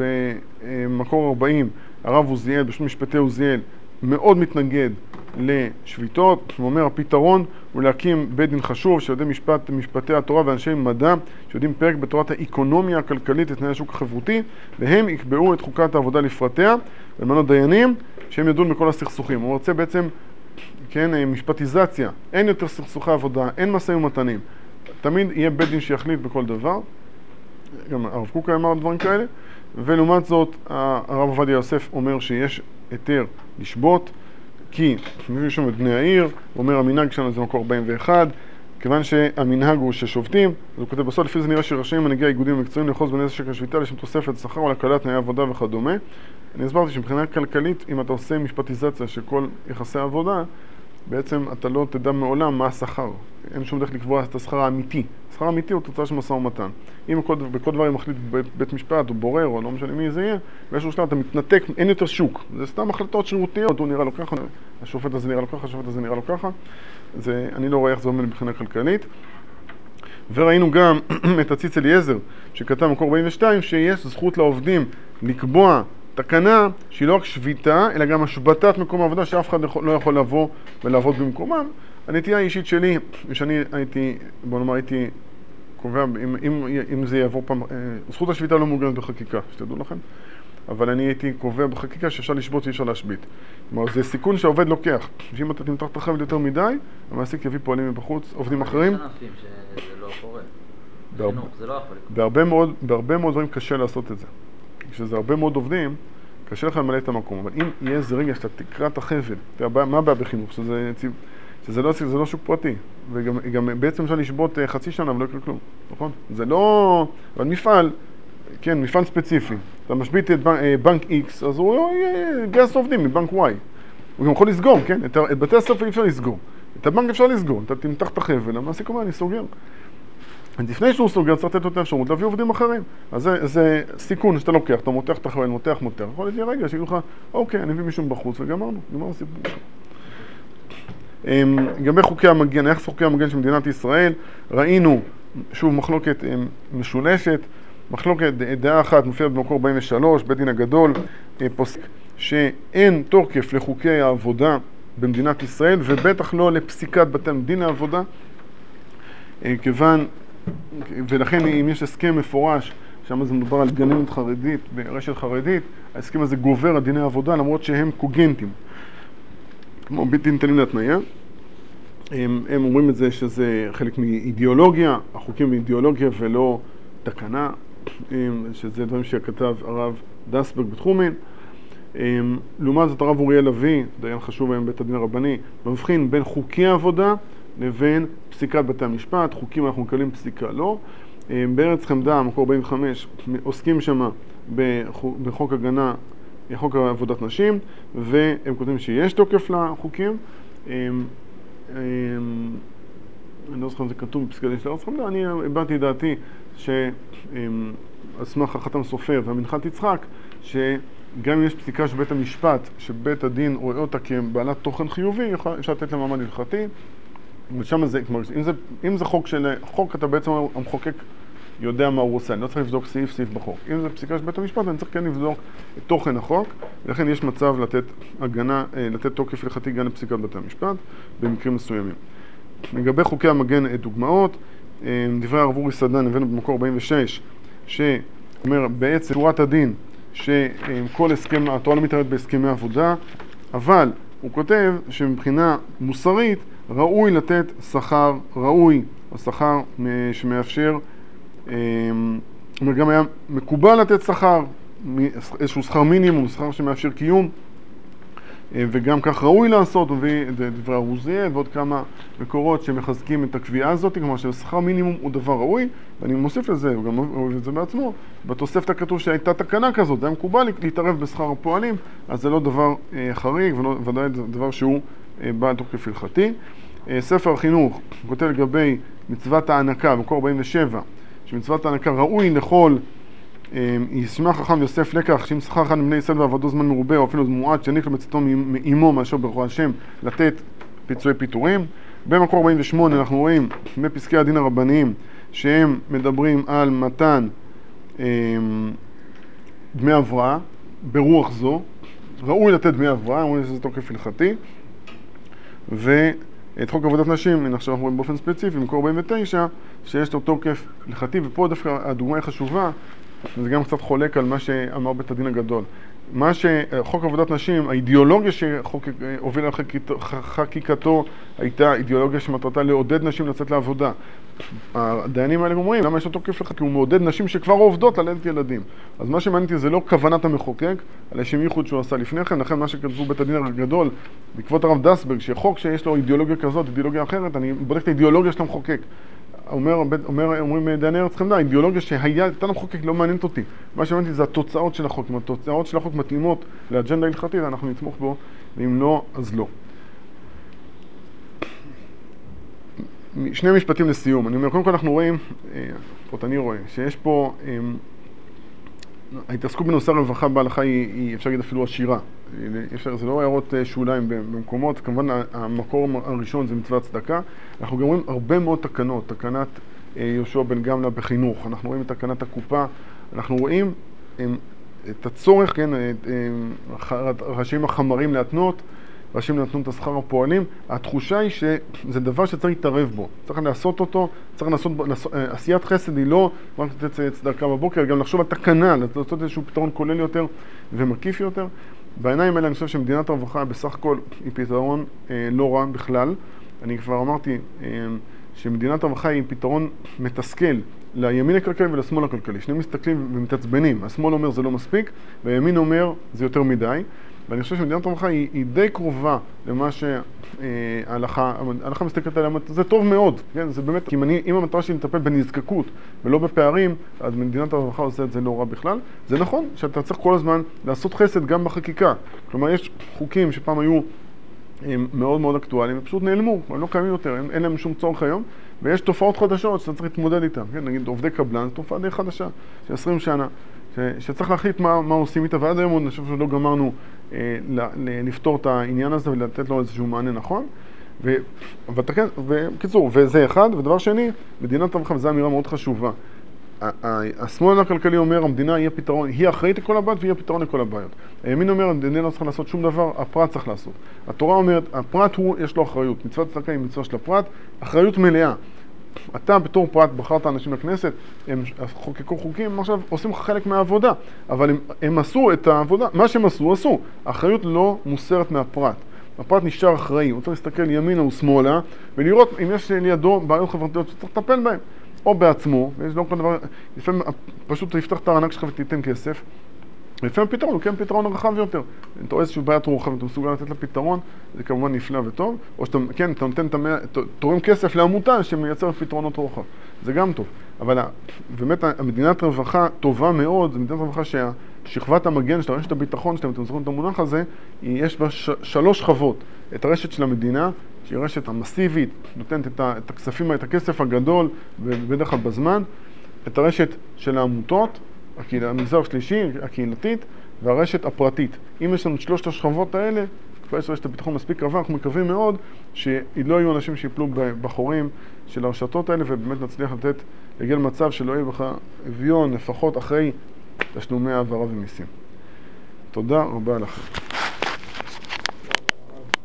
במקור 40, הרב עוזיאל, בשם משפטי עוזיאל, מאוד מתנגד לשביתות. הוא אומר, הפתרון הוא להקים בית דין חשוב שיודעים משפטי התורה ואנשי מדע שיודעים פרק בתורת האקונומיה הכלכלית לתנאי השוק החברותי, והם יקבעו את חוקת העבודה לפרטיה ולמנות דיינים שהם ידון בכל הסכסוכים. הוא רוצה בעצם, כן, משפטיזציה, אין יותר סכסוכי עבודה, אין משאים ומתנים. תמיד יהיה בית דין שיחליט בכל דבר. גם הרב קוק אמר דברים כאלה, ולעומת זאת הרב עובדיה יוסף אומר שיש היתר לשבות, כי מביא שם את בני העיר, הוא אומר המנהג שלנו זה מקור 41, כיוון שהמנהג הוא ששובתים, אז הוא כותב בסוף, לפי זה נראה שרשאים מנהיגי האיגודים המקצועיים לאחוז בנשק השביתה לשם תוספת שכר או להקלת תנאי עבודה וכדומה. אני הסברתי שמבחינה כלכלית, אם אתה עושה משפטיזציה של כל יחסי העבודה, בעצם אתה לא תדע מעולם מה השכר. אין שום דרך לקבוע את השכר האמיתי. השכר האמיתי הוא תוצאה של משא ומתן. אם בכל דבר מחליט בית משפט או בורר או לא משנה מי זה יהיה, באיזשהו שלב אתה מתנתק, אין יותר שוק. זה סתם החלטות שרירותיות, הוא נראה לו ככה, השופט הזה נראה לו ככה, השופט הזה נראה לו ככה. אני לא רואה איך זה עומד מבחינה כלכלית. וראינו גם את הציץ אליעזר, שכתב מקור 42, שיש זכות לעובדים לקבוע תקנה שהיא לא רק שביתה, אלא גם השבתת מקום העבודה שאף אחד לא יכול לבוא ולעבוד במקומם. הנטייה האישית שלי, שאני הייתי, בוא נאמר, הייתי קובע, אם זה יעבור פעם, זכות השביתה לא מעוגנת בחקיקה, שתדעו לכם, אבל אני הייתי קובע בחקיקה שאפשר לשבות ואי אפשר להשבית. כלומר, זה סיכון שהעובד לוקח, שאם אתה תמתח את החבל יותר מדי, המעסיק יביא פועלים מבחוץ, עובדים אחרים. יש ענפים שזה לא קורה. בחינוך, זה לא יכול לקרות. בהרבה מאוד דברים קשה לעשות את זה. כשזה הרבה מאוד עובדים, קשה לך למלא את המקום, אבל אם יהיה איזה רגע שאתה תקרא את החבל, מה הבעיה בחינוך? שזה לא שוק פרטי, וגם בעצם אפשר לשבות חצי שנה ולא יקרה כלום, נכון? זה לא... אבל מפעל, כן, מפעל ספציפי, אתה משבית את בנק X, אז הוא גייס עובדים מבנק Y. הוא גם יכול לסגור, כן? את בתי הספר אי אפשר לסגור. את הבנק אפשר לסגור, אתה תמתח את החבל, המעסיק אומר, אני סוגר. לפני שהוא סוגר, צריך לתת יותר אפשרות, להביא עובדים אחרים. אז זה סיכון שאתה לוקח, אתה מותח את החבל, מותח. יכול להיות רגע, שיגידו לך, אוקיי, אני מביא מישהו בחוץ, וגמרנו, גמרנו סיפור. לגבי חוקי המגן, איך חוקי המגן של מדינת ישראל, ראינו, שוב, מחלוקת משולשת, מחלוקת דעה אחת מופיעה במקור 43, בית דין הגדול, פוסק שאין תוקף לחוקי העבודה במדינת ישראל, ובטח לא לפסיקת בתי דין העבודה, כיוון, ולכן אם יש הסכם מפורש, שם זה מדובר על גננת חרדית, ברשת חרדית, ההסכם הזה גובר על דיני העבודה, למרות שהם קוגנטים, כמו בלתי ניתנים להתניה. הם אומרים את זה שזה חלק מאידיאולוגיה, החוקים באידיאולוגיה ולא תקנה, שזה דברים שכתב הרב דסברג בתחומין. לעומת זאת הרב אוריאל לוי, דיין חשוב היום בית הדין הרבני, מבחין בין חוקי העבודה לבין פסיקת בתי המשפט. חוקים אנחנו מקבלים, פסיקה לא. בארץ חמדה, מקור 45, עוסקים שם בחוק הגנה, חוק עבודת נשים, והם כותבים שיש תוקף לחוקים. אני לא זוכר אם זה כתוב בפסקי דין של ארץ חמדה, אני הבנתי דעתי שעל סמך החתם סופר והמנחת יצחק, שגם אם יש פסיקה של בית המשפט, שבית הדין רואה אותה כבעלת תוכן חיובי, אפשר לתת לה מעמד הלכתי. ושם זה, אם זה חוק, אתה בעצם המחוקק יודע מה הוא עושה, אני לא צריך לבדוק סעיף בחוק. אם זה פסיקה של בית המשפט, אני צריך כן לבדוק את תוכן החוק, ולכן יש מצב לתת הגנה, לתת תוקף הלכתי גם לפסיקת בית המשפט, במקרים מסוימים. לגבי חוקי המגן דוגמאות, דברי הרב אורי סדן הבאנו במקור 46, שאומר בעצם צורת הדין שכל הסכם, התורה לא מתערבת בהסכמי עבודה, אבל הוא כותב שמבחינה מוסרית ראוי לתת שכר ראוי, או שכר שמאפשר, גם היה מקובל לתת שכר, איזשהו שכר מינימום, שכר שמאפשר קיום, וגם כך ראוי לעשות, מביא דברי הרוזיאל ועוד כמה מקורות שמחזקים את הקביעה הזאת, כלומר ששכר מינימום הוא דבר ראוי, ואני מוסיף לזה, הוא גם אוהב את זה בעצמו, בתוספת הכתוב שהייתה תקנה כזאת, זה היה מקובל להתערב בשכר הפועלים, אז זה לא דבר חריג, וודאי דבר שהוא בעל תוקף הלכתי. ספר החינוך כותב לגבי מצוות הענקה, במקור 47, שמצוות הענקה ראוי לכל ישמע חכם יוסף לקח, שאם שכר אחד מבני ישראל ועבדו זמן מרובה או אפילו מועט שהניח לו בצאתו מאימו מאשר ברכו השם לתת פיצויי פיטורים. במקור 48 אנחנו רואים בפסקי הדין הרבניים שהם מדברים על מתן דמי הבראה ברוח זו, ראוי לתת דמי הבראה, אומרים שזה תוקף הלכתי. ואת חוק עבודת נשים, עכשיו אנחנו רואים באופן ספציפי, במקור 49, שיש לו תוקף הלכתי, ופה דווקא הדוגמה היא חשובה, זה גם קצת חולק על מה שאמר בית הדין הגדול. מה שחוק עבודת נשים, האידיאולוגיה שחוק הוביל על חקיקתו הייתה אידיאולוגיה שמטרתה לעודד נשים לצאת לעבודה. הדיינים האלה אומרים, למה יש לו תוקף לך? כי הוא מעודד נשים שכבר עובדות ללדת ילדים. אז מה שמעניינתי זה לא כוונת המחוקק, על השם ייחוד שהוא עשה לפני כן, לכן מה שכתבו בית הדין הגדול, בעקבות הרב דסברג, שחוק שיש לו אידיאולוגיה כזאת, אידיאולוגיה אחרת, אני בודק את האידיאולוגיה של המחוקק. אומרים דייני ארץ חמדה, האידיאולוגיה שהייתה למחוקק לא מעניינת אותי. מה שמעניינתי זה התוצאות של החוק. אם התוצאות של החוק מתאימות לאג'נדה הלכתית, אנחנו נתמוך בו, ואם לא, אז לא. שני משפטים לסיום. אני אומר, קודם כל אנחנו רואים, לפחות אני רואה, שיש פה, ההתעסקות בנושא הרווחה בהלכה היא אפשר להגיד אפילו עשירה. זה לא הערות שוליים במקומות, כמובן המקור הראשון זה מצוות צדקה. אנחנו גם רואים הרבה מאוד תקנות, תקנת יהושע בן גמלא בחינוך, אנחנו רואים את תקנת הקופה, אנחנו רואים את הצורך, כן, ראשים החמרים להתנות, ראשים להתנות את השכר הפועלים. התחושה היא שזה דבר שצריך להתערב בו, צריך לעשות אותו, צריך לעשות, עשיית חסד היא לא רק לתת צדקה בבוקר, גם לחשוב על תקנה, לעשות איזשהו פתרון כולל יותר ומקיף יותר. בעיניים האלה אני חושב שמדינת הרווחה בסך הכל היא פתרון לא רע בכלל. אני כבר אמרתי שמדינת הרווחה היא פתרון מתסכל, לימין הכלכלי ולשמאל הכלכלי. שניהם מסתכלים ומתעצבנים. השמאל אומר זה לא מספיק, והימין אומר זה יותר מדי. ואני חושב שמדינת הרווחה היא די קרובה למה שההלכה מסתכלת עליה, זה טוב מאוד, כן? זה באמת, כי אם המטרה שלי לטפל בנזקקות ולא בפערים, אז מדינת הרווחה עושה את זה לא רע בכלל. זה נכון שאתה צריך כל הזמן לעשות חסד גם בחקיקה. כלומר, יש חוקים שפעם היו מאוד מאוד אקטואליים, ופשוט נעלמו, הם לא קיימים יותר, אין להם שום צורך היום, ויש תופעות חדשות שאתה צריך להתמודד איתן, כן? נגיד עובדי קבלן, זו תופעה די חדשה, של 20 שנה, שצריך להחליט מה עושים איתה, ועד היום אני חושב שלא גמרנו לפתור את העניין הזה ולתת לו איזשהו מענה נכון. וקיצור, וזה אחד, ודבר שני, מדינת הרווחה, וזו אמירה מאוד חשובה. השמאל הכלכלי אומר, המדינה היא הפתרון, היא אחראית לכל הבעיות והיא הפתרון לכל הבעיות. הימין אומר, המדינה לא צריכה לעשות שום דבר, הפרט צריך לעשות. התורה אומרת, הפרט יש לו אחריות, מצוות צדקה היא מצווה של הפרט, אחריות מלאה. אתה בתור פרט בחרת אנשים לכנסת, הם חוקקו חוקים, עכשיו עושים חלק מהעבודה, אבל הם עשו את העבודה, מה שהם עשו. האחריות לא מוסרת מהפרט. הפרט נשאר אחראי, הוא צריך להסתכל ימינה ושמאלה, ולראות אם יש לידו בעיות חברתיות שצריך לטפל בהן, או בעצמו, ויש לא כל דבר, לפעמים פשוט תפתח את הארנק שלך ותיתן כסף, ולפעמים פתרון, הוא כן פתרון רחב יותר. אם אתה רואה איזושהי בעיית רוחב ואתה מסוגל לתת לה פתרון, זה כמובן נפלא וטוב, או שאתה, כן, אתה נותן, תורם כסף לעמותה שמייצרת פתרונות רוחב, זה גם טוב. אבל באמת המדינת רווחה טובה מאוד, זו מדינת רווחה ששכבת המגן של רשת הביטחון שלהם, אתם זוכרים את המונח הזה, יש בה 3 שכבות. את הרשת של המדינה, שהיא רשת המסיבית, נותנת את הכספים, את הכסף הגדול, ובדרך כלל בזמן, את הרשת של העמותות, המגזר השלישי, הקהילתית, והרשת הפרטית. אם יש לנו את 3 השכבות האלה, כבר יש רשת הביטחון מספיק רבה, אנחנו מקווים מאוד שלא יהיו אנשים שיפלו בחורים של הרשתות האלה, ובאמת נצליח להגיע למצב שלא יהיה בכלל אביון, לפחות אחרי תשלומי העברה ומיסים. תודה רבה לכם.